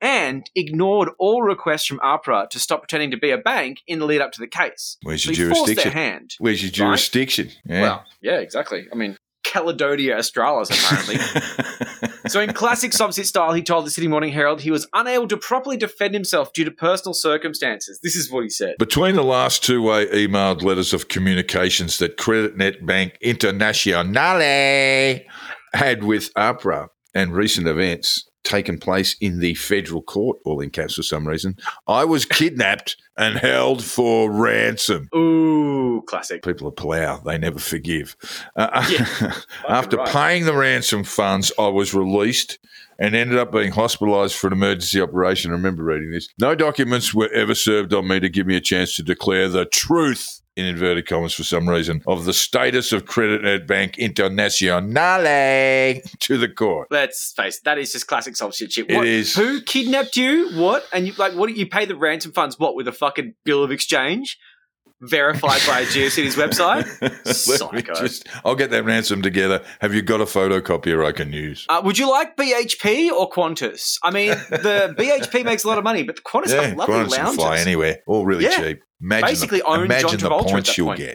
and ignored all requests from APRA to stop pretending to be a bank in the lead up to the case. Where's So your he forced their jurisdiction? hand. Where's your Right? jurisdiction? Yeah. Well, yeah, exactly. I mean, Caledonia Australis, apparently. So in classic Sobsit style, he told the Sydney Morning Herald he was unable to properly defend himself due to personal circumstances. This is what he said. Between the last two-way emailed letters of communications that CreditNet Bank Internationale had with APRA and recent events taken place in the federal court, all in caps for some reason, I was kidnapped and held for ransom. Ooh, classic. People are plough. They never forgive. Uh, Yeah, after right. paying the ransom funds, I was released and ended up being hospitalised for an emergency operation. I remember reading this. No documents were ever served on me to give me a chance to declare the truth, in inverted commas for some reason, of the status of CreditNet Bank Internationale to the court. Let's face it, that is just classic Sobsit shit. It What, is. Who kidnapped you? What? And you like? What do you pay the ransom funds? What, with a fucking bill of exchange verified by GeoCities website? Let me Psycho. just, I'll get that ransom together. Have you got a photocopier I can use? Uh, would you like B H P or Qantas? I mean, the B H P makes a lot of money, but the Qantas Yeah, have lovely Qantas can lounges. fly anywhere. All really Yeah. cheap. Imagine Basically the, own imagine John the Travolta at points that you'll point. get.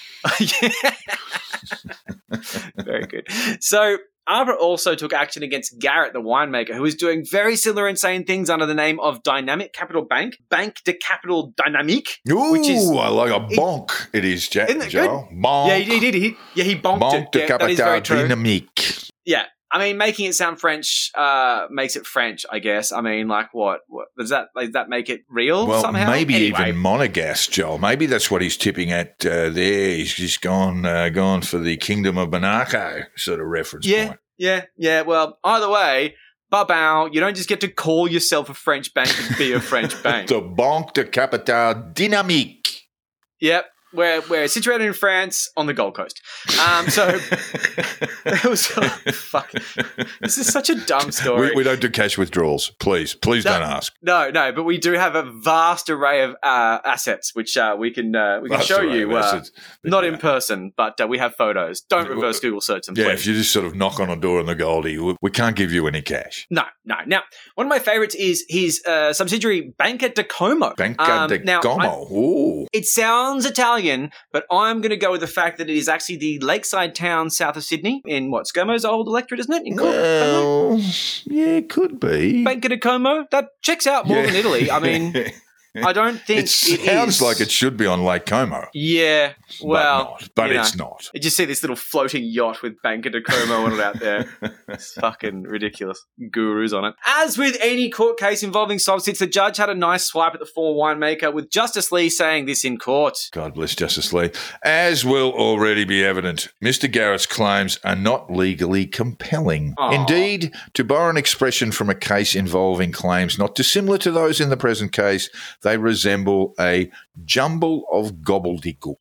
Very good. So APRA also took action against Garrett, the winemaker, who was doing very similar insane things under the name of Dynamic Capital Bank, Bank de Capital Dynamique. Ooh, Which is- I like a bonk. It is, Jack. Isn't it Joel. Bonk. Yeah, he, he did. He, yeah, he bonked Bonk it. de Yeah, that is very Capital true. Dynamique. Yeah. I mean, making it sound French uh, makes it French, I guess. I mean, like, what? what does that does that make it real Well, somehow? maybe Anyway. even Monegasque, Joel. Maybe that's what he's tipping at uh, there. He's just gone uh, gone for the Kingdom of Monaco sort of reference Yeah, point. yeah, yeah. Well, either way, ba-bow, you don't just get to call yourself a French bank and be a French bank. The Banque de Capital Dynamique. Yep. We're, we're situated in France on the Gold Coast. Um, so it was fuck. This is such a dumb story. We, we don't do cash withdrawals. Please, please No. don't ask. no, no, but we do have a vast array of uh, assets, which uh, we can uh, we can That's show all right, you. Uh, that's it. But not yeah. in person, but uh, we have photos. Don't reverse Google search them, Yeah, please. if you just sort of knock on a door in the Goldie, we, we can't give you any cash. No, no. Now, one of my favorites is his uh, subsidiary Banca de Como. Banca Um, de now, I- Como. Ooh. It sounds Italian, but I'm going to go with the fact that it is actually the lakeside town south of Sydney in what, ScoMo's old electorate, isn't it? In Cork? Well, yeah, it could be. Banca de Como? That checks out more Yeah. than Italy. I mean, I don't think it sounds is. like it should be on Lake Como. Yeah, well, but not. But you it's know. not. You just see this little floating yacht with Banca de Como on it out there. It's fucking ridiculous. Gurus on it. As with any court case involving Sobsits, the judge had a nice swipe at the former winemaker, with Justice Lee saying this in court. God bless Justice Lee. As will already be evident, Mister Garrett's claims are not legally compelling. Aw. Indeed, to borrow an expression from a case involving claims not dissimilar to those in the present case, they resemble a jumble of gobbledygook.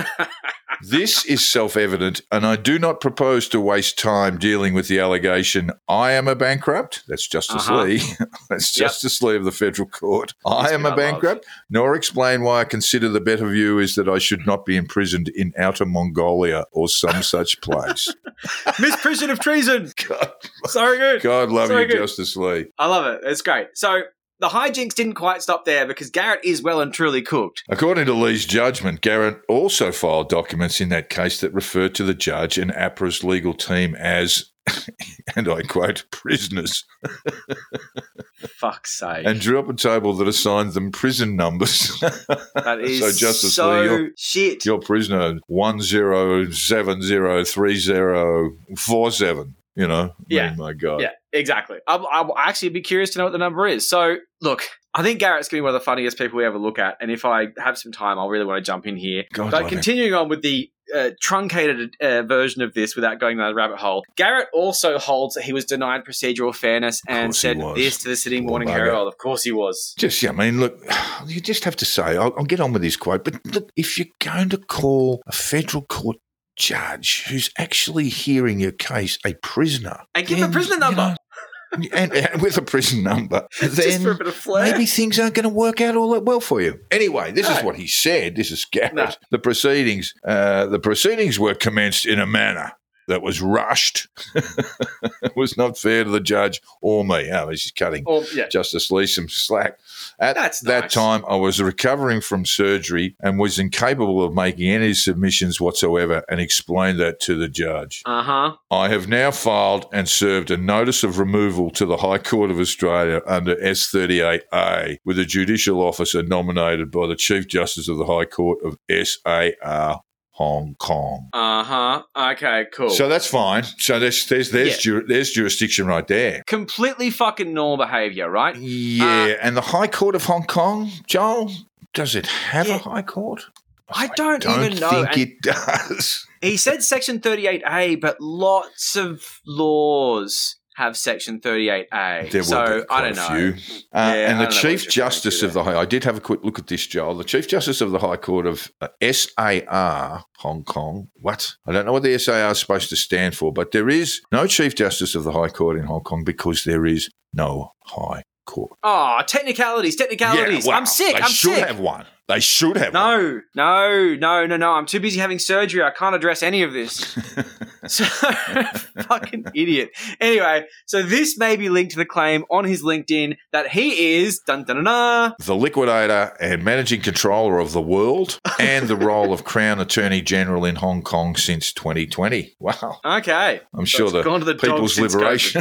This is self-evident, and I do not propose to waste time dealing with the allegation I am a bankrupt. That's Justice Uh-huh. Lee. That's Yep. Justice Lee of the Federal Court. I He's am been a I love. bankrupt, nor explain why I consider the better view is that I should not be imprisoned in Outer Mongolia or some such place. Misprision of treason. God, Sorry, good. God love Sorry, you, good. Justice Lee. I love it. It's great. So the hijinks didn't quite stop there because Garrett is well and truly cooked. According to Lee's judgment, Garrett also filed documents in that case that referred to the judge and APRA's legal team as, and I quote, prisoners, Fuck's sake. and drew up a table that assigned them prison numbers. that is so, so, Justice Lee, you're, shit. you're prisoner one zero seven zero three zero four seven. You know, Yeah. I mean, my God. Yeah, exactly. I'll, I'll actually be curious to know what the number is. So, look, I think Garrett's going to be one of the funniest people we ever look at. And if I have some time, I'll really want to jump in here. God but love him. continuing on with the uh, truncated uh, version of this without going down the rabbit hole, Garrett also holds that he was denied procedural fairness and course he said was. this to the Sydney Poor Morning bugger. Herald. Of course he was. Just, yeah, I mean, look, you just have to say, I'll, I'll get on with this quote, but look, if you're going to call a federal court judge who's actually hearing your case a prisoner, And give the then, prisoner you number. know, and, and with a prison number, Just then for a bit of flair. maybe things aren't going to work out all that well for you. Anyway, this is No. what he said. This is Garrett. No. The proceedings, uh, the proceedings were commenced in a manner that was rushed was not fair to the judge or me. Oh, she's cutting Or, yeah. Justice Lee some slack. At That's that nice. time, I was recovering from surgery and was incapable of making any submissions whatsoever, and explained that to the judge. Uh-huh. I have now filed and served a notice of removal to the High Court of Australia under S thirty-eight A with a judicial officer nominated by the Chief Justice of the High Court of S A R Hong Kong. Uh-huh. Okay, cool. So that's fine. So there's there's there's, Yeah. ju- there's jurisdiction right there. Completely fucking normal behaviour, right? Yeah, and the High Court of Hong Kong, Joel, does it have Yeah. a High Court? I don't, don't even know. think And it does. he said Section thirty-eight A, but lots of laws have Section thirty-eight A. There will so be quite I don't a know. few. Uh, Yeah, and I the don't know what Chief you're referring Justice to of the High, I did have a quick look at this, Joel. The Chief Justice of the High Court of uh, S A R Hong Kong. What? I don't know what the S A R is supposed to stand for, but there is no Chief Justice of the High Court in Hong Kong because there is no High Court. Oh, technicalities, technicalities. well, I'm sick. They I'm should sick. have one. They should have one. No, no, no, no, no. I'm too busy having surgery. I can't address any of this. So, fucking idiot. Anyway, so this may be linked to the claim on his LinkedIn that he is, dun dun dun dun, The liquidator and managing controller of the world and the role of Crown Attorney General in Hong Kong since twenty twenty. Wow. Okay. I'm So sure it's the, gone to the dogs People's since Liberation.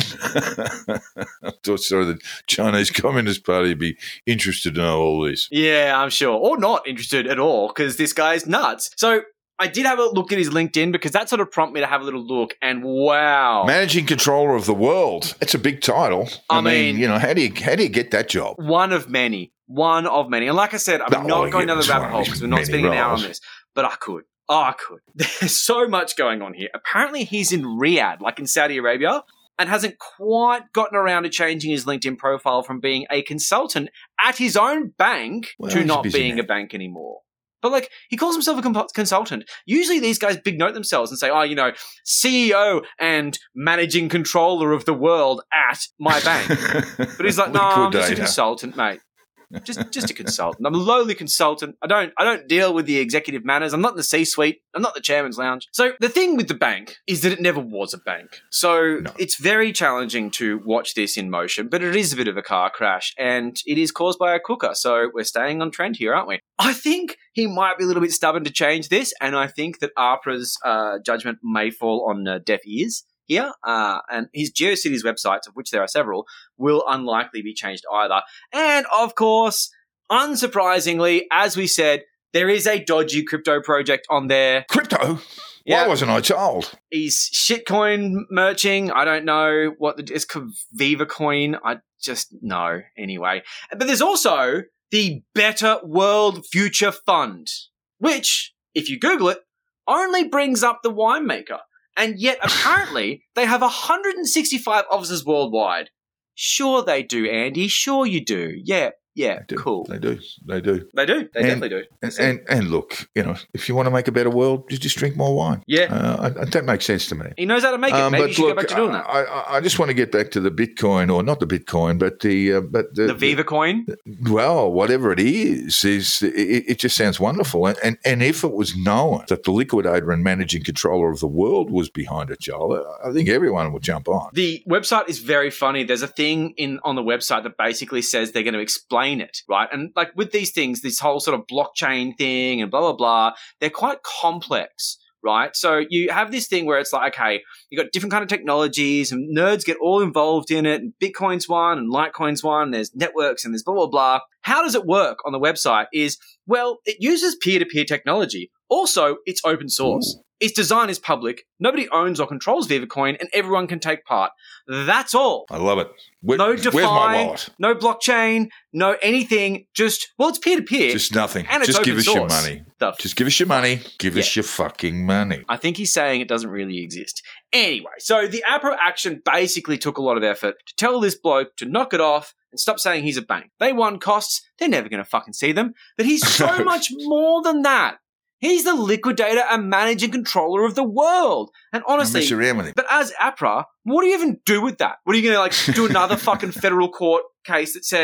I thought, sorry, the Chinese Communist Party would be interested to know all this. Yeah, I'm sure. Or not interested at all, because this guy's nuts. So I did have a look at his LinkedIn because that sort of prompted me to have a little look, and wow. Managing controller of the world. It's a big title. I, I mean, mean- you know, how do you how do you get that job? One of many. One of many. And like I said, I'm No, not going yeah, down the it's rabbit one of hole these because we're not many spending an hour on roles. this. But I could. Oh, I could. There's so much going on here. Apparently he's in Riyadh, like in Saudi Arabia, and hasn't quite gotten around to changing his LinkedIn profile from being a consultant at his own bank Well, to he's a not busy being man. a bank anymore. But like, he calls himself a comp- consultant. Usually these guys big note themselves and say, oh, you know, C E O and managing controller of the world at my bank. But he's like, no, I'm just a Liquidator. consultant, mate. Just, just a consultant. I'm a lowly consultant. I don't, I don't deal with the executive matters. I'm not in the C-suite. I'm not the chairman's lounge. So the thing with the bank is that it never was a bank. So No. it's very challenging to watch this in motion, but it is a bit of a car crash, and it is caused by a cooker. So we're staying on trend here, aren't we? I think he might be a little bit stubborn to change this, and I think that APRA's uh, judgment may fall on uh, deaf ears here, uh, and his GeoCities websites, of which there are several, will unlikely be changed either. And of course, unsurprisingly, as we said, there is a dodgy crypto project on there. Crypto? Yeah. Why wasn't I told? He's shitcoin merching. I don't know what the, it's called, Viva Coin. I just know anyway. But there's also the Better World Future Fund, which, if you Google it, only brings up the winemaker. And yet, apparently, they have one hundred sixty-five offices worldwide. Sure they do, Andy. Sure you do. Yeah, yeah, They do. cool. They do. They do. They do. They And- definitely do. And, and and look, you know, if you want to make a better world, you just drink more wine. Yeah. Uh, I, I- that makes sense to me. He knows how to make it. Um, Maybe but you should look, go back to doing that. I, I, I just want to get back to the Bitcoin, or not the Bitcoin, but the uh, but the, The Viva Coin? well, whatever it is, is it, it just sounds wonderful. And, and and if it was known that the liquidator and managing controller of the world was behind it, Joel, I think everyone would jump on. The website is very funny. There's a thing in on the website that basically says they're going to explain it, right? And like with these things, this whole sort of blockchain thing and blah, blah, blah, they're quite complex, right? So you have this thing where it's like, okay, you got different kind of technologies and nerds get all involved in it, and Bitcoin's one and Litecoin's one, and there's networks and there's blah, blah, blah. How does it work on the website is, well, it uses peer-to-peer technology. Also, it's open source. Ooh. Its design is public. Nobody owns or controls VivaCoin, and everyone can take part. That's all. I love it. Where, No where's my DeFi, wallet? no blockchain, no anything. Just, well, it's peer-to-peer. Just nothing. and it's Just open give us your source. money. The Just give us your money. Give us Yeah. your fucking money. I think he's saying it doesn't really exist. Anyway, so the APRA action basically took a lot of effort to tell this bloke to knock it off and stop saying he's a bank. They won costs. They're never going to fucking see them. But he's so No. much more than that. He's the liquidator and managing controller of the world. And Don't honestly, mess around with him. but as APRA, what do you even do with that? What are you going to like do another fucking federal court case that says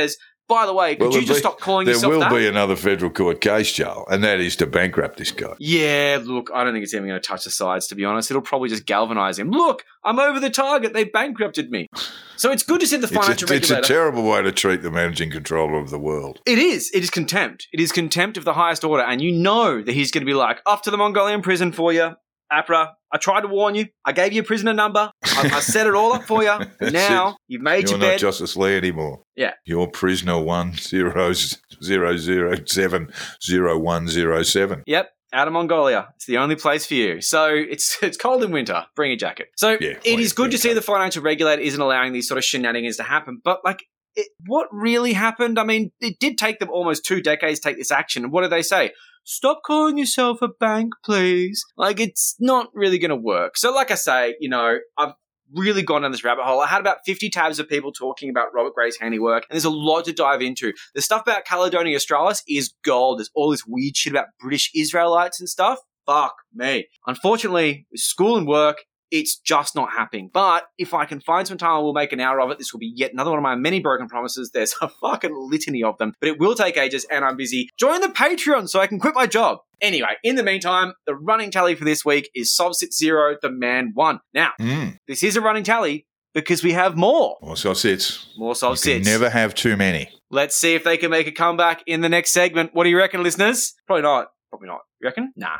By the way, could Well, you just be- stop calling there yourself will that? be another federal court case, Joel, and that is to bankrupt this guy. Yeah, look, I don't think it's even going to touch the sides, to be honest. It'll probably just galvanise him. Look, I'm over the target. They bankrupted me. So it's good to see the It's financial a, it's a regulator. terrible way to treat the managing controller of the world. It is. It is contempt. It is contempt of the highest order. And you know that he's going to be like, off to the Mongolian prison for you. APRA, I tried to warn you. I gave you a prisoner number. I, I set it all up for you. Now, you've made You're your bed. not Justice Lee anymore. Yeah. You're prisoner one zero zero zero seven zero one zero seven. Yep. Out of Mongolia. It's the only place for you. So it's it's cold in winter. Bring a jacket. So Yeah, it well, is good to bring a see the financial regulator isn't allowing these sort of shenanigans to happen. But like, it, what really happened? I mean, it did take them almost two decades to take this action. And what did they say? Stop calling yourself a bank, please. Like, it's not really going to work. So like I say, you know, I've really gone down this rabbit hole. I had about fifty tabs of people talking about Robert Gray's handiwork, and there's a lot to dive into. The stuff about Caledonia Australis is gold. There's all this weird shit about British Israelites and stuff. Fuck me. Unfortunately, with school and work, it's just not happening. But if I can find some time, I will make an hour of it. This will be yet another one of my many broken promises. There's a fucking litany of them, but it will take ages, and I'm busy. Join the Patreon so I can quit my job. Anyway, in the meantime, the running tally for this week is Sovsit zero, the man one. Now, Mm. this is a running tally because we have more. More Sovsits. More You can Sovsits. never have too many. Let's see if they can make a comeback in the next segment. What do you reckon, listeners? Probably not. Probably not. You reckon? Nah.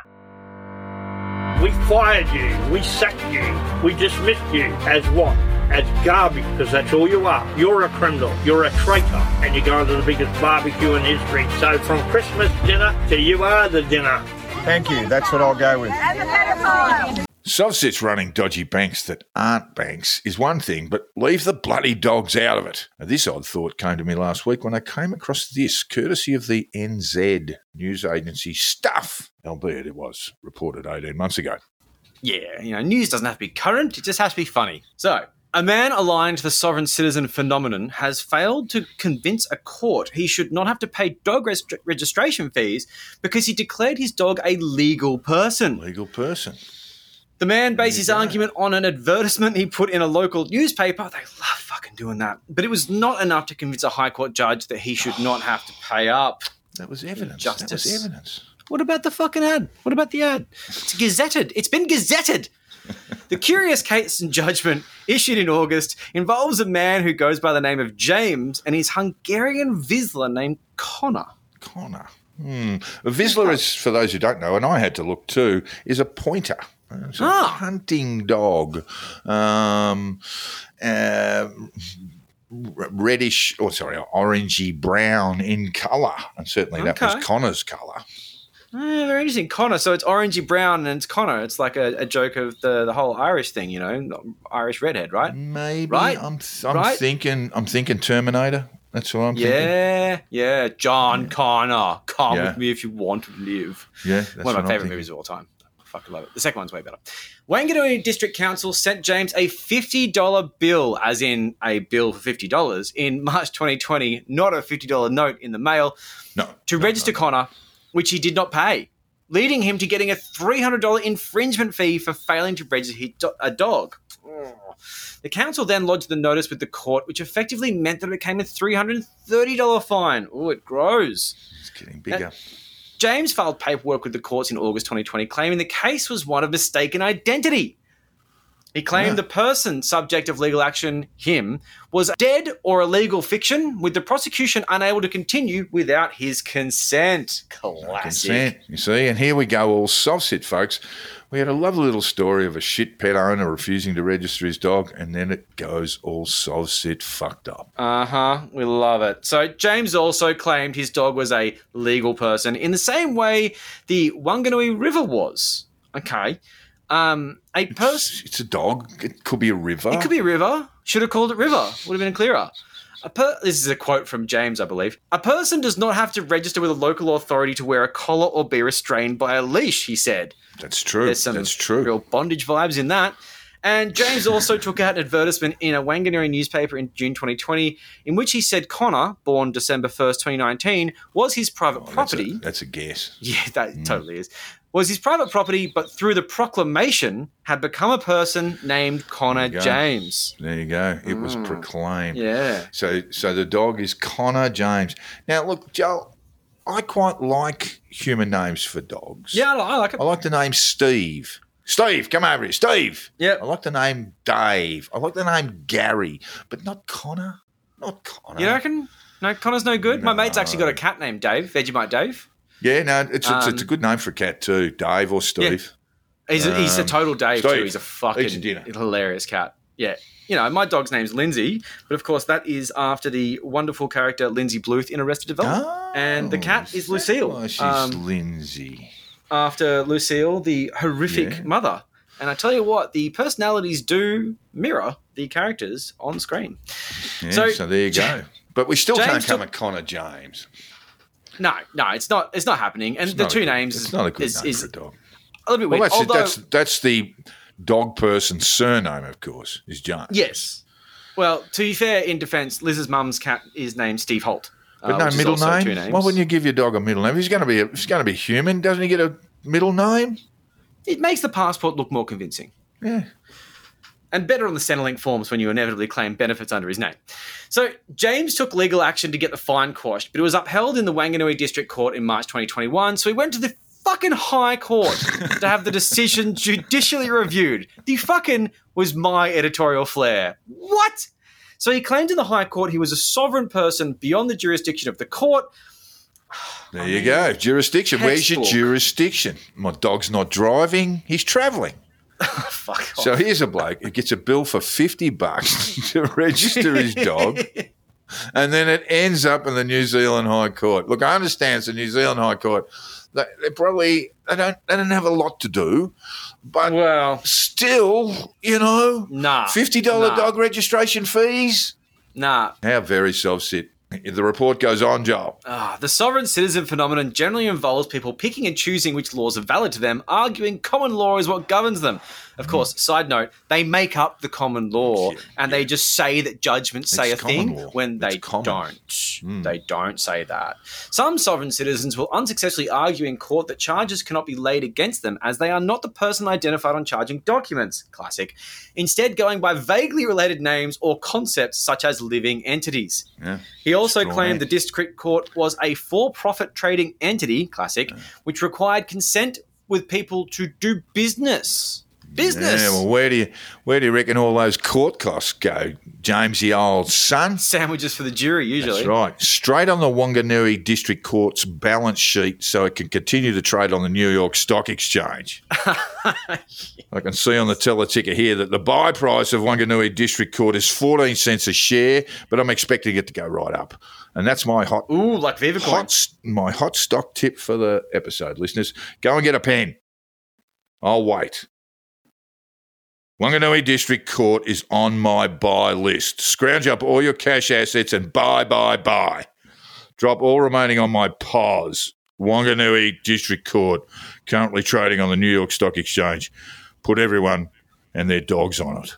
We fired you. We sacked you. We dismissed you. As what? As garbage, because that's all you are. You're a criminal. You're a traitor. And you're going to the biggest barbecue in history. So from Christmas dinner to you are the dinner. Thank you. That's what I'll go with. Sovsits running dodgy banks that aren't banks is one thing, but leave the bloody dogs out of it. Now, this odd thought came to me last week when I came across this, courtesy of the N Z news agency Stuff, albeit it was reported eighteen months ago. Yeah, you know, news doesn't have to be current, it just has to be funny. So, a man aligned to the sovereign citizen phenomenon has failed to convince a court he should not have to pay dog res- registration fees because he declared his dog a legal person. Legal person. The man based his go. argument on an advertisement he put in a local newspaper. They love fucking doing that. But it was not enough to convince a High Court judge that he should not have to pay up. That was evidence. Justice. That was evidence. What about the fucking ad? What about the ad? It's gazetted. It's been gazetted. The curious case and judgment issued in August involves a man who goes by the name of James and his Hungarian Vizsla named Connor. Connor. Hmm. A Vizsla is, for those who don't know, and I had to look too, is a pointer. It's a Ah. hunting dog. Um, uh, reddish, or sorry, orangey brown in colour. And certainly that Okay. was Connor's colour. Ah, very interesting. Connor. So it's orangey brown and it's Connor. It's like a, a joke of the, the whole Irish thing, you know, Irish redhead, right? Maybe. Right? I'm, I'm Right? thinking I'm thinking Terminator. That's what I'm thinking. Yeah, yeah. John Connor. Come Yeah. with me if you want to live. Yeah, that's One of what my I'm favourite thinking. movies of all time. I fucking love it. The second one's way better. Wanganui District Council sent James a fifty dollars bill, as in a bill for fifty dollars, in March twenty twenty, not a fifty dollars note in the mail, No. to no, register no. Connor, which he did not pay, leading him to getting a three hundred dollars infringement fee for failing to register his do- a dog. The council then lodged the notice with the court, which effectively meant that it became a three hundred thirty dollars fine. Oh, it grows. It's getting bigger. James filed paperwork with the courts in August twenty twenty, claiming the case was one of mistaken identity. He claimed Yeah. the person subject of legal action, him, was dead or a legal fiction, with the prosecution unable to continue without his consent. Classic. Consent, you see, and here we go, all Sovsit, folks. We had a lovely little story of a shit pet owner refusing to register his dog, and then it goes all Sovsit fucked up. Uh-huh. We love it. So James also claimed his dog was a legal person in the same way the Wanganui River was. Okay. Um, a person... It's, it's a dog. It could be a river. It could be a river. Should have called it river. Would have been clearer. A per- this is a quote from James, I believe. A person does not have to register with a local authority to wear a collar or be restrained by a leash, he said. That's true. There's some That's true. real bondage vibes in that. And James also took out an advertisement in a Wanganui newspaper in June twenty twenty in which he said Connor, born December first, twenty nineteen, was his private Oh, property. That's a, that's a guess. Yeah, that totally is. Was his private property, but through the proclamation had become a person named Connor There you go. James. There you go. It was proclaimed. Yeah. So, so the dog is Connor James. Now, look, Joel, I quite like human names for dogs. Yeah, I li- I like it. I like the name Steve. Steve, come over here. Steve. Yep. I like the name Dave. I like the name Gary, but not Connor. Not Connor. You reckon? No, Connor's no good? My mate's No. actually got a cat named Dave, Vegemite Dave. Yeah, no, it's, it's, it's a Um, good name for a cat too, Dave or Steve. He's a, he's a Um, total Dave Steve, too. He's a fucking eat your dinner. hilarious cat. Yeah. You know, my dog's name's Lindsay, but of course that is after the wonderful character Lindsay Bluth in Arrested Development. Oh, and the cat is Lucille. Oh, she's um, Lindsay. after Lucille, the horrific Yeah. mother. And I tell you what, the personalities do mirror the characters on screen. Yeah, so- so, there you go. But we still James can't come took- at Connor James. No, no, it's not. It's not happening. And It's the not a two good- names It's is, not a good is, name is for a dog. a little bit Well, weird. that's, Although, that's that's the dog person's surname, of course, is James. yes. Well, to be fair, in defence, Liz's mum's cat is named Steve Holt. uh, But no which is middle also two name. names. Why wouldn't you give your dog a middle name? If he's going to be if he's going to be human, doesn't he get a middle name? It makes the passport look more convincing. Yeah. And better on the Centrelink forms when you inevitably claim benefits under his name. So James took legal action to get the fine quashed, but it was upheld in the Wanganui District Court in March twenty twenty-one, so he went to the fucking High Court to have the decision judicially reviewed. The fucking was my editorial flair. What? So he claimed in the High Court he was a sovereign person beyond the jurisdiction of the court. There you go. Jurisdiction. Where's your textbook. jurisdiction? My dog's not driving. He's travelling. Fuck off. So here's a bloke who gets a bill for fifty bucks to register his dog, and then it ends up in the New Zealand High Court. Look, I understand it's the New Zealand High Court. They, they probably they don't they don't have a lot to do, but Well, still, you know, nah. fifty dollar nah, dog registration fees. Nah. How very self-sit. The report goes on, Joel. Ah, the sovereign citizen phenomenon generally involves people picking and choosing which laws are valid to them, arguing common law is what governs them. Of course, side note, they make up the common law Yeah, and they just say that judgments say It's a thing common law. when they It's common. don't. Mm. They don't say that. Some sovereign citizens will unsuccessfully argue in court that charges cannot be laid against them as they are not the person identified on charging documents. Classic. Instead, going by vaguely related names or concepts such as living entities. Yeah. He also Straw claimed man. the district court was a for-profit trading entity, classic, which required consent with people to do business. Business. Yeah, well, where do you where do you reckon all those court costs go, Jamesy old son? Sandwiches for the jury, usually. That's right. Straight on the Wanganui District Court's balance sheet so it can continue to trade on the New York Stock Exchange. I can see on the teleticker here that the buy price of Wanganui District Court is fourteen cents a share, but I'm expecting it to go right up. And that's my hot, Ooh, like Viva hot coins. my hot stock tip for the episode, listeners. Go and get a pen. I'll wait. Wanganui District Court is on my buy list. Scrounge up all your cash assets and buy, buy, buy. Drop all remaining on my pause. Wanganui District Court, currently trading on the New York Stock Exchange. Put everyone and their dogs on it.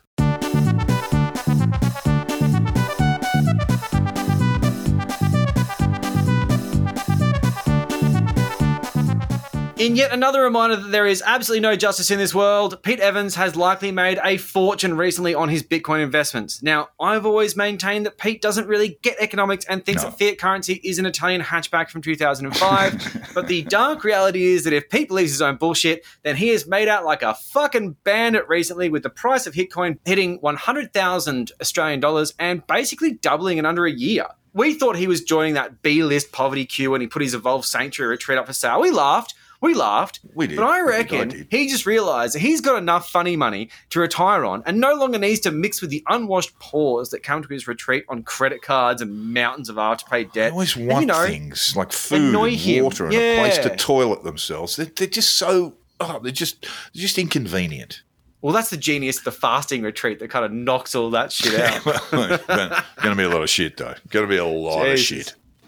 In yet another reminder that there is absolutely no justice in this world, Pete Evans has likely made a fortune recently on his Bitcoin investments. Now, I've always maintained that Pete doesn't really get economics and thinks No. that fiat currency is an Italian hatchback from two thousand five. But the dark reality is that if Pete believes his own bullshit, then he has made out like a fucking bandit recently with the price of Bitcoin hitting one hundred thousand Australian dollars and basically doubling in under a year. We thought he was joining that B-list poverty queue when he put his Evolve Sanctuary retreat up for sale. We laughed. We laughed. We did. But I I think I reckon did. he just realised that he's got enough funny money to retire on and no longer needs to mix with the unwashed paws that come to his retreat on credit cards and mountains of afterpay I debt. always And, want you know, things like food annoy and him. water and a place to Yeah. toilet themselves. They're, they're just so, oh, they're just, they're just inconvenient. Well, that's the genius of the fasting retreat that kind of knocks all that shit out. Going to be a lot of shit, though. Going to be a lot Jesus. of shit.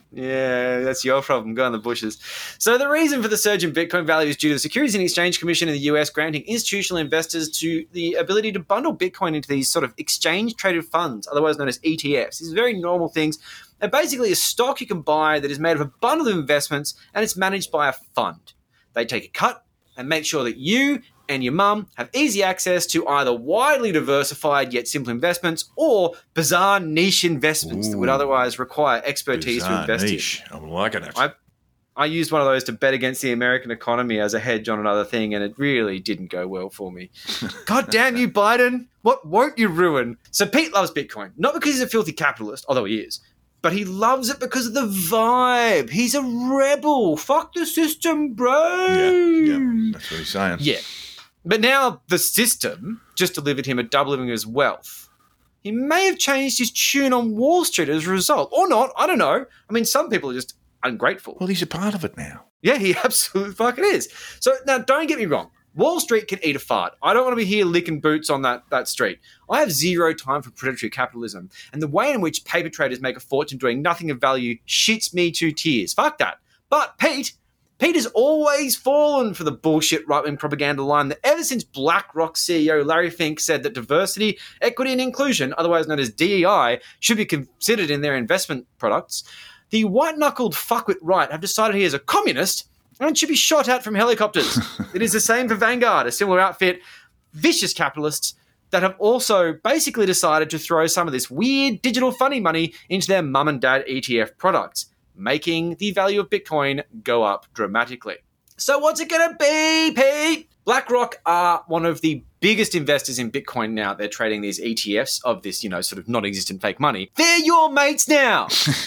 Yeah, that's your problem. Go in the bushes. So the reason for the surge in Bitcoin value is due to the Securities and Exchange Commission in the U S granting institutional investors to the ability to bundle Bitcoin into these sort of exchange-traded funds, otherwise known as E T Fs. These are very normal things. They're basically a stock you can buy that is made of a bundle of investments, and it's managed by a fund. They take a cut and make sure that you and your mum have easy access to either widely diversified yet simple investments or bizarre niche investments Ooh, that would otherwise require expertise to invest niche. in. I'm liking it. I, I used one of those to bet against the American economy as a hedge on another thing, and it really didn't go well for me. God damn you, Biden. What won't you ruin? So Pete loves Bitcoin, not because he's a filthy capitalist, although he is, but he loves it because of the vibe. He's a rebel. Fuck the system, bro. Yeah, yeah, that's what he's saying. Yeah. But now the system just delivered him a doubling of his wealth. He may have changed his tune on Wall Street as a result. Or not. I don't know. I mean, some people are just ungrateful. Well, he's a part of it now. Yeah, he absolutely fucking is. So now, don't get me wrong. Wall Street can eat a fart. I don't want to be here licking boots on that, that street. I have zero time for predatory capitalism. And the way in which paper traders make a fortune doing nothing of value shits me to tears. Fuck that. But Pete... Pete has always fallen for the bullshit right-wing propaganda line that ever since BlackRock C E O Larry Fink said that diversity, equity and inclusion, otherwise known as D E I, should be considered in their investment products. The white-knuckled fuckwit right have decided he is a communist and should be shot at from helicopters. It is the same for Vanguard, a similar outfit, vicious capitalists that have also basically decided to throw some of this weird digital funny money into their mum and dad E T F products, making the value of Bitcoin go up dramatically. So what's it going to be, Pete? BlackRock are one of the biggest investors in Bitcoin now. They're trading these E T Fs of this, you know, sort of non-existent fake money. They're your mates now.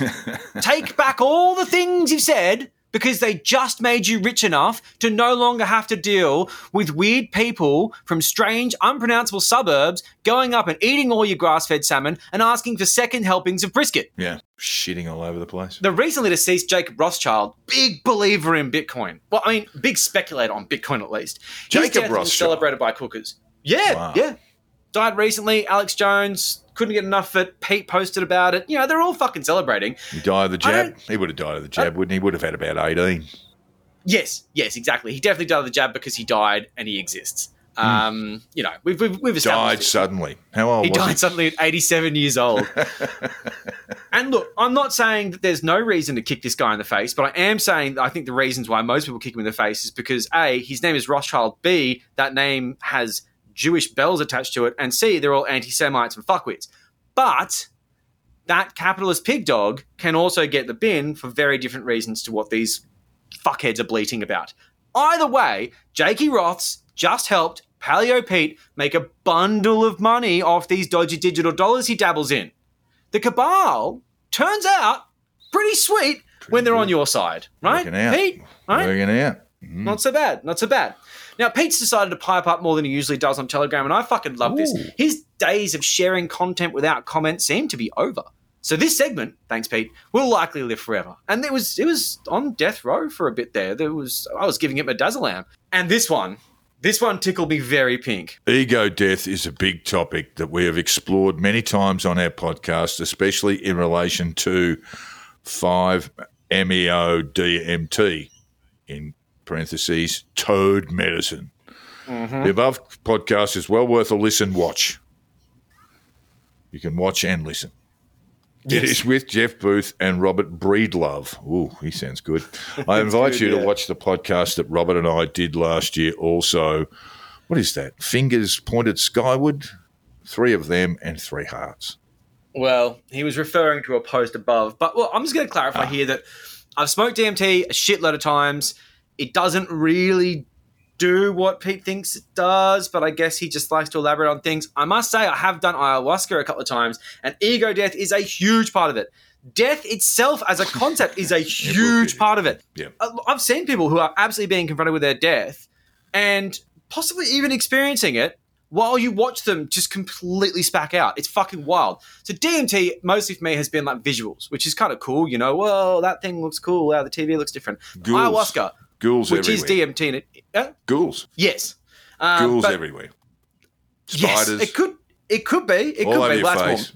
Take back all the things you've said because they just made you rich enough to no longer have to deal with weird people from strange, unpronounceable suburbs going up and eating all your grass-fed salmon and asking for second helpings of brisket. Yeah, shitting all over the place. The recently deceased Jacob Rothschild, big believer in Bitcoin. Well, I mean, big speculator on Bitcoin at least. Jacob His death was Rothschild. celebrated by cookers. Yeah, Wow. yeah. Died recently. Alex Jones couldn't get enough of it. Pete posted about it. You know, they're all fucking celebrating. He died of the I jab. don't- He would have died of the jab, wouldn't he? He would have had about eighteen. Yes, yes, exactly. He definitely died of the jab because he died and he exists. Um, you know, we've we've, we've established Died it. suddenly. How old He was died he? suddenly at eighty-seven years old. And look, I'm not saying that there's no reason to kick this guy in the face, but I am saying that I think the reasons why most people kick him in the face is because A, his name is Rothschild, B, that name has Jewish bells attached to it, and C, they're all anti-Semites and fuckwits. But that capitalist pig dog can also get the bin for very different reasons to what these fuckheads are bleating about. Either way, Jakey Roths just helped Paleo Pete make a bundle of money off these dodgy digital dollars he dabbles in. The cabal turns out pretty sweet Pretty when they're good. on your side, right, Working out. Pete? Right? Working out. Mm. Not so bad, not so bad. Now, Pete's decided to pipe up more than he usually does on Telegram, and I fucking love this. Ooh. His days of sharing content without comment seem to be over. So this segment, thanks Pete, will likely live forever. And it was it was on death row for a bit there. There was I was giving it my dazzleam. And this one, this one tickled me very pink. Ego death is a big topic that we have explored many times on our podcast, especially in relation to five M E O D M T, in parentheses, toad medicine. Mm-hmm. The above podcast is well worth a listen, watch. You can watch and listen. It is with Jeff Booth and Robert Breedlove. Ooh, he sounds good. I invite good, you yeah. to watch the podcast that Robert and I did last year also. What is that? Fingers pointed skyward? Three of them and three hearts. Well, he was referring to a post above. But well, I'm just going to clarify Ah. here that I've smoked D M T a shitload of times. It doesn't really do what Pete thinks it does, but I guess he just likes to elaborate on things. I must say I have done ayahuasca a couple of times, and ego death is a huge part of it. Death itself as a concept is a huge part of it. Yeah. I- I've seen people who are absolutely being confronted with their death and possibly even experiencing it while you watch them just completely spack out. It's fucking wild. So D M T, mostly for me, has been like visuals, which is kind of cool. You know, well, that thing looks cool. Wow, the T V looks different. Ghouls. Ayahuasca, Ghouls which everywhere. is D M T. In it, uh, Ghouls. yes. Um, Ghouls but- everywhere. Yes, Spiders. it could. It could be. It all could over be. your Well, that's face.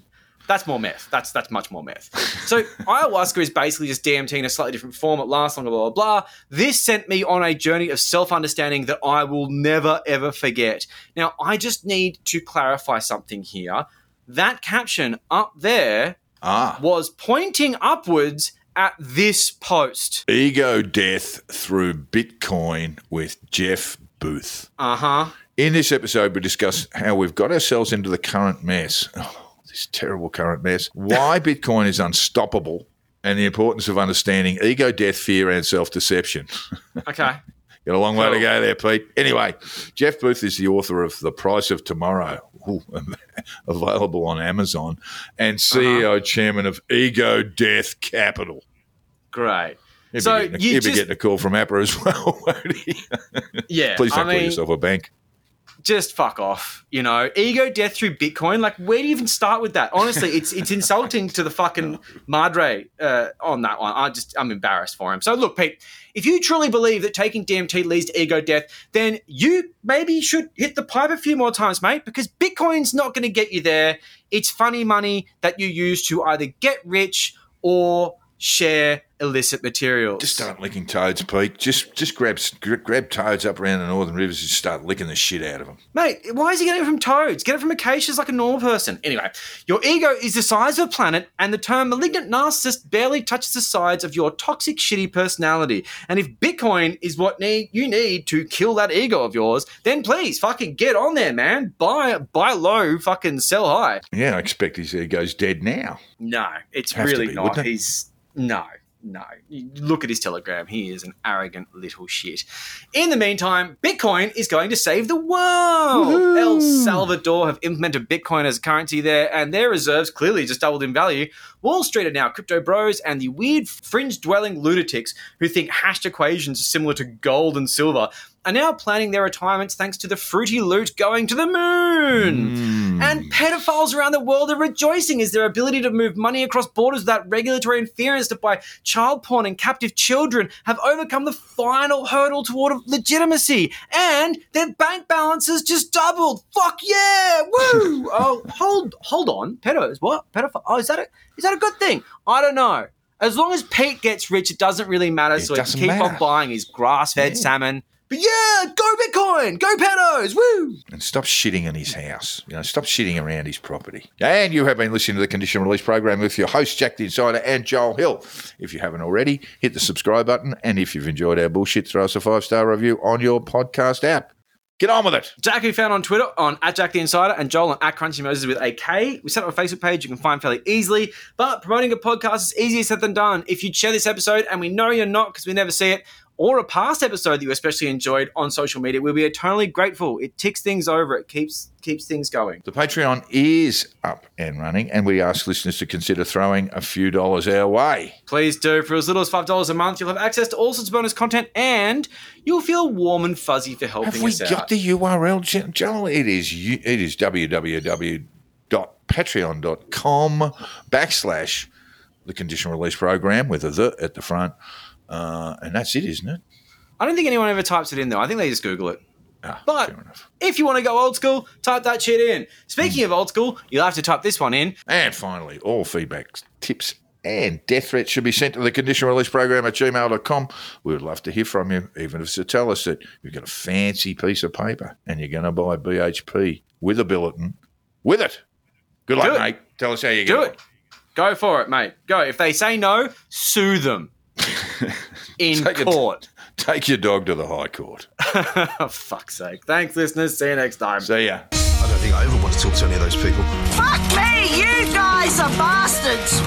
That's more meth. That's that's much more meth. So ayahuasca is basically just D M T in a slightly different form. It lasts longer, blah, blah, blah. This sent me on a journey of self-understanding that I will never, ever forget. Now, I just need to clarify something here. That caption up there Ah. was pointing upwards at this post. Ego death through Bitcoin with Jeff Booth. Uh-huh. In this episode, we discuss how we've got ourselves into the current mess. Oh, this terrible current mess. Why Bitcoin is unstoppable and the importance of understanding ego death, fear, and self-deception. Okay. Got a long way to Cool. go there, Pete. Anyway, Jeff Booth is the author of The Price of Tomorrow, ooh, available on Amazon, and C E O, Uh-huh. chairman of Ego Death Capital. Great. He'll So be getting, you he'll just- be getting a call from APRA as well, won't he? Yeah. Please don't I call mean, yourself a bank. just fuck off. You know, ego death through Bitcoin. Like, where do you even start with that? Honestly, it's it's insulting to the fucking Madre uh, on that one. I just I'm embarrassed for him. So look, Pete, if you truly believe that taking D M T leads to ego death, then you maybe should hit the pipe a few more times, mate, because Bitcoin's not going to get you there. It's funny money that you use to either get rich or share illicit materials. Just start licking toads, Pete. Just just grab grab toads up around the northern rivers and start licking the shit out of them. Mate, why is he getting it from toads? Get it from acacias like a normal person. Anyway, your ego is the size of a planet, and the term malignant narcissist barely touches the sides of your toxic, shitty personality. And if Bitcoin is what need you need to kill that ego of yours, then please fucking get on there, man. Buy buy low, fucking sell high. Yeah, I expect his ego's dead now. No, it's Have to really be, not. wouldn't it? He's no. No, you look at his Telegram. He is an arrogant little shit. In the meantime, Bitcoin is going to save the world. Woohoo! El Salvador have implemented Bitcoin as a currency there, and their reserves clearly just doubled in value. Wall Street are now crypto bros, and the weird fringe-dwelling lunatics who think hashed equations are similar to gold and silver are now planning their retirements thanks to the fruity loot going to the moon. Mm. And pedophiles around the world are rejoicing as their ability to move money across borders without regulatory interference to buy child porn and captive children have overcome the final hurdle toward legitimacy. And their bank balances just doubled. Fuck yeah! Woo! Oh, hold hold on. Pedos, what? Pedophile? Oh, is that a, is that a good thing? I don't know. As long as Pete gets rich, it doesn't really matter, It so he can doesn't keep matter. on buying his grass-fed Yeah. salmon. But yeah, go Bitcoin! Go pedos! Woo! And stop shitting in his house. You know, stop shitting around his property. And you have been listening to the Condition Release Program with your host, Jack the Insider, and Joel Hill. If you haven't already, hit the subscribe button. And if you've enjoyed our bullshit, throw us a five-star review on your podcast app. Get on with it. Jack, who found on Twitter on at Jack the Insider, and Joel on at Crunchy Moses with a K. We set up a Facebook page you can find fairly easily, but promoting a podcast is easier said than done. If you'd share this episode, and we know you're not because we never see it, or a past episode that you especially enjoyed on social media, we'll be eternally grateful. It ticks things over. It keeps keeps things going. The Patreon is up and running, and we ask listeners to consider throwing a few dollars our way. Please do. For as little as five dollars a month, you'll have access to all sorts of bonus content, and you'll feel warm and fuzzy for helping Have we us got out. the U R L, Jo- Joel? It is u- it is www.patreon.com backslash the Condition Release Program with a the at the front. Uh, and that's it, isn't it? I don't think anyone ever types it in, though. I think they just Google it. Ah, But fair enough. if you want to go old school, type that shit in. Speaking of old school, you'll have to type this one in. And finally, all feedback, tips, and death threats should be sent to the Condition Release Program at gmail dot com. We would love to hear from you, even if it's to tell us that you've got a fancy piece of paper and you're going to buy B H P with a billetin with it. Good luck, Do it. mate. Tell us how you Do get it. Go for it, mate. Go. If they say no, sue them in Take it- court. Take your dog to the High Court. For fuck's sake. Thanks, listeners. See you next time. See ya. I don't think I ever want to talk to any of those people. Fuck me, you guys are bastards.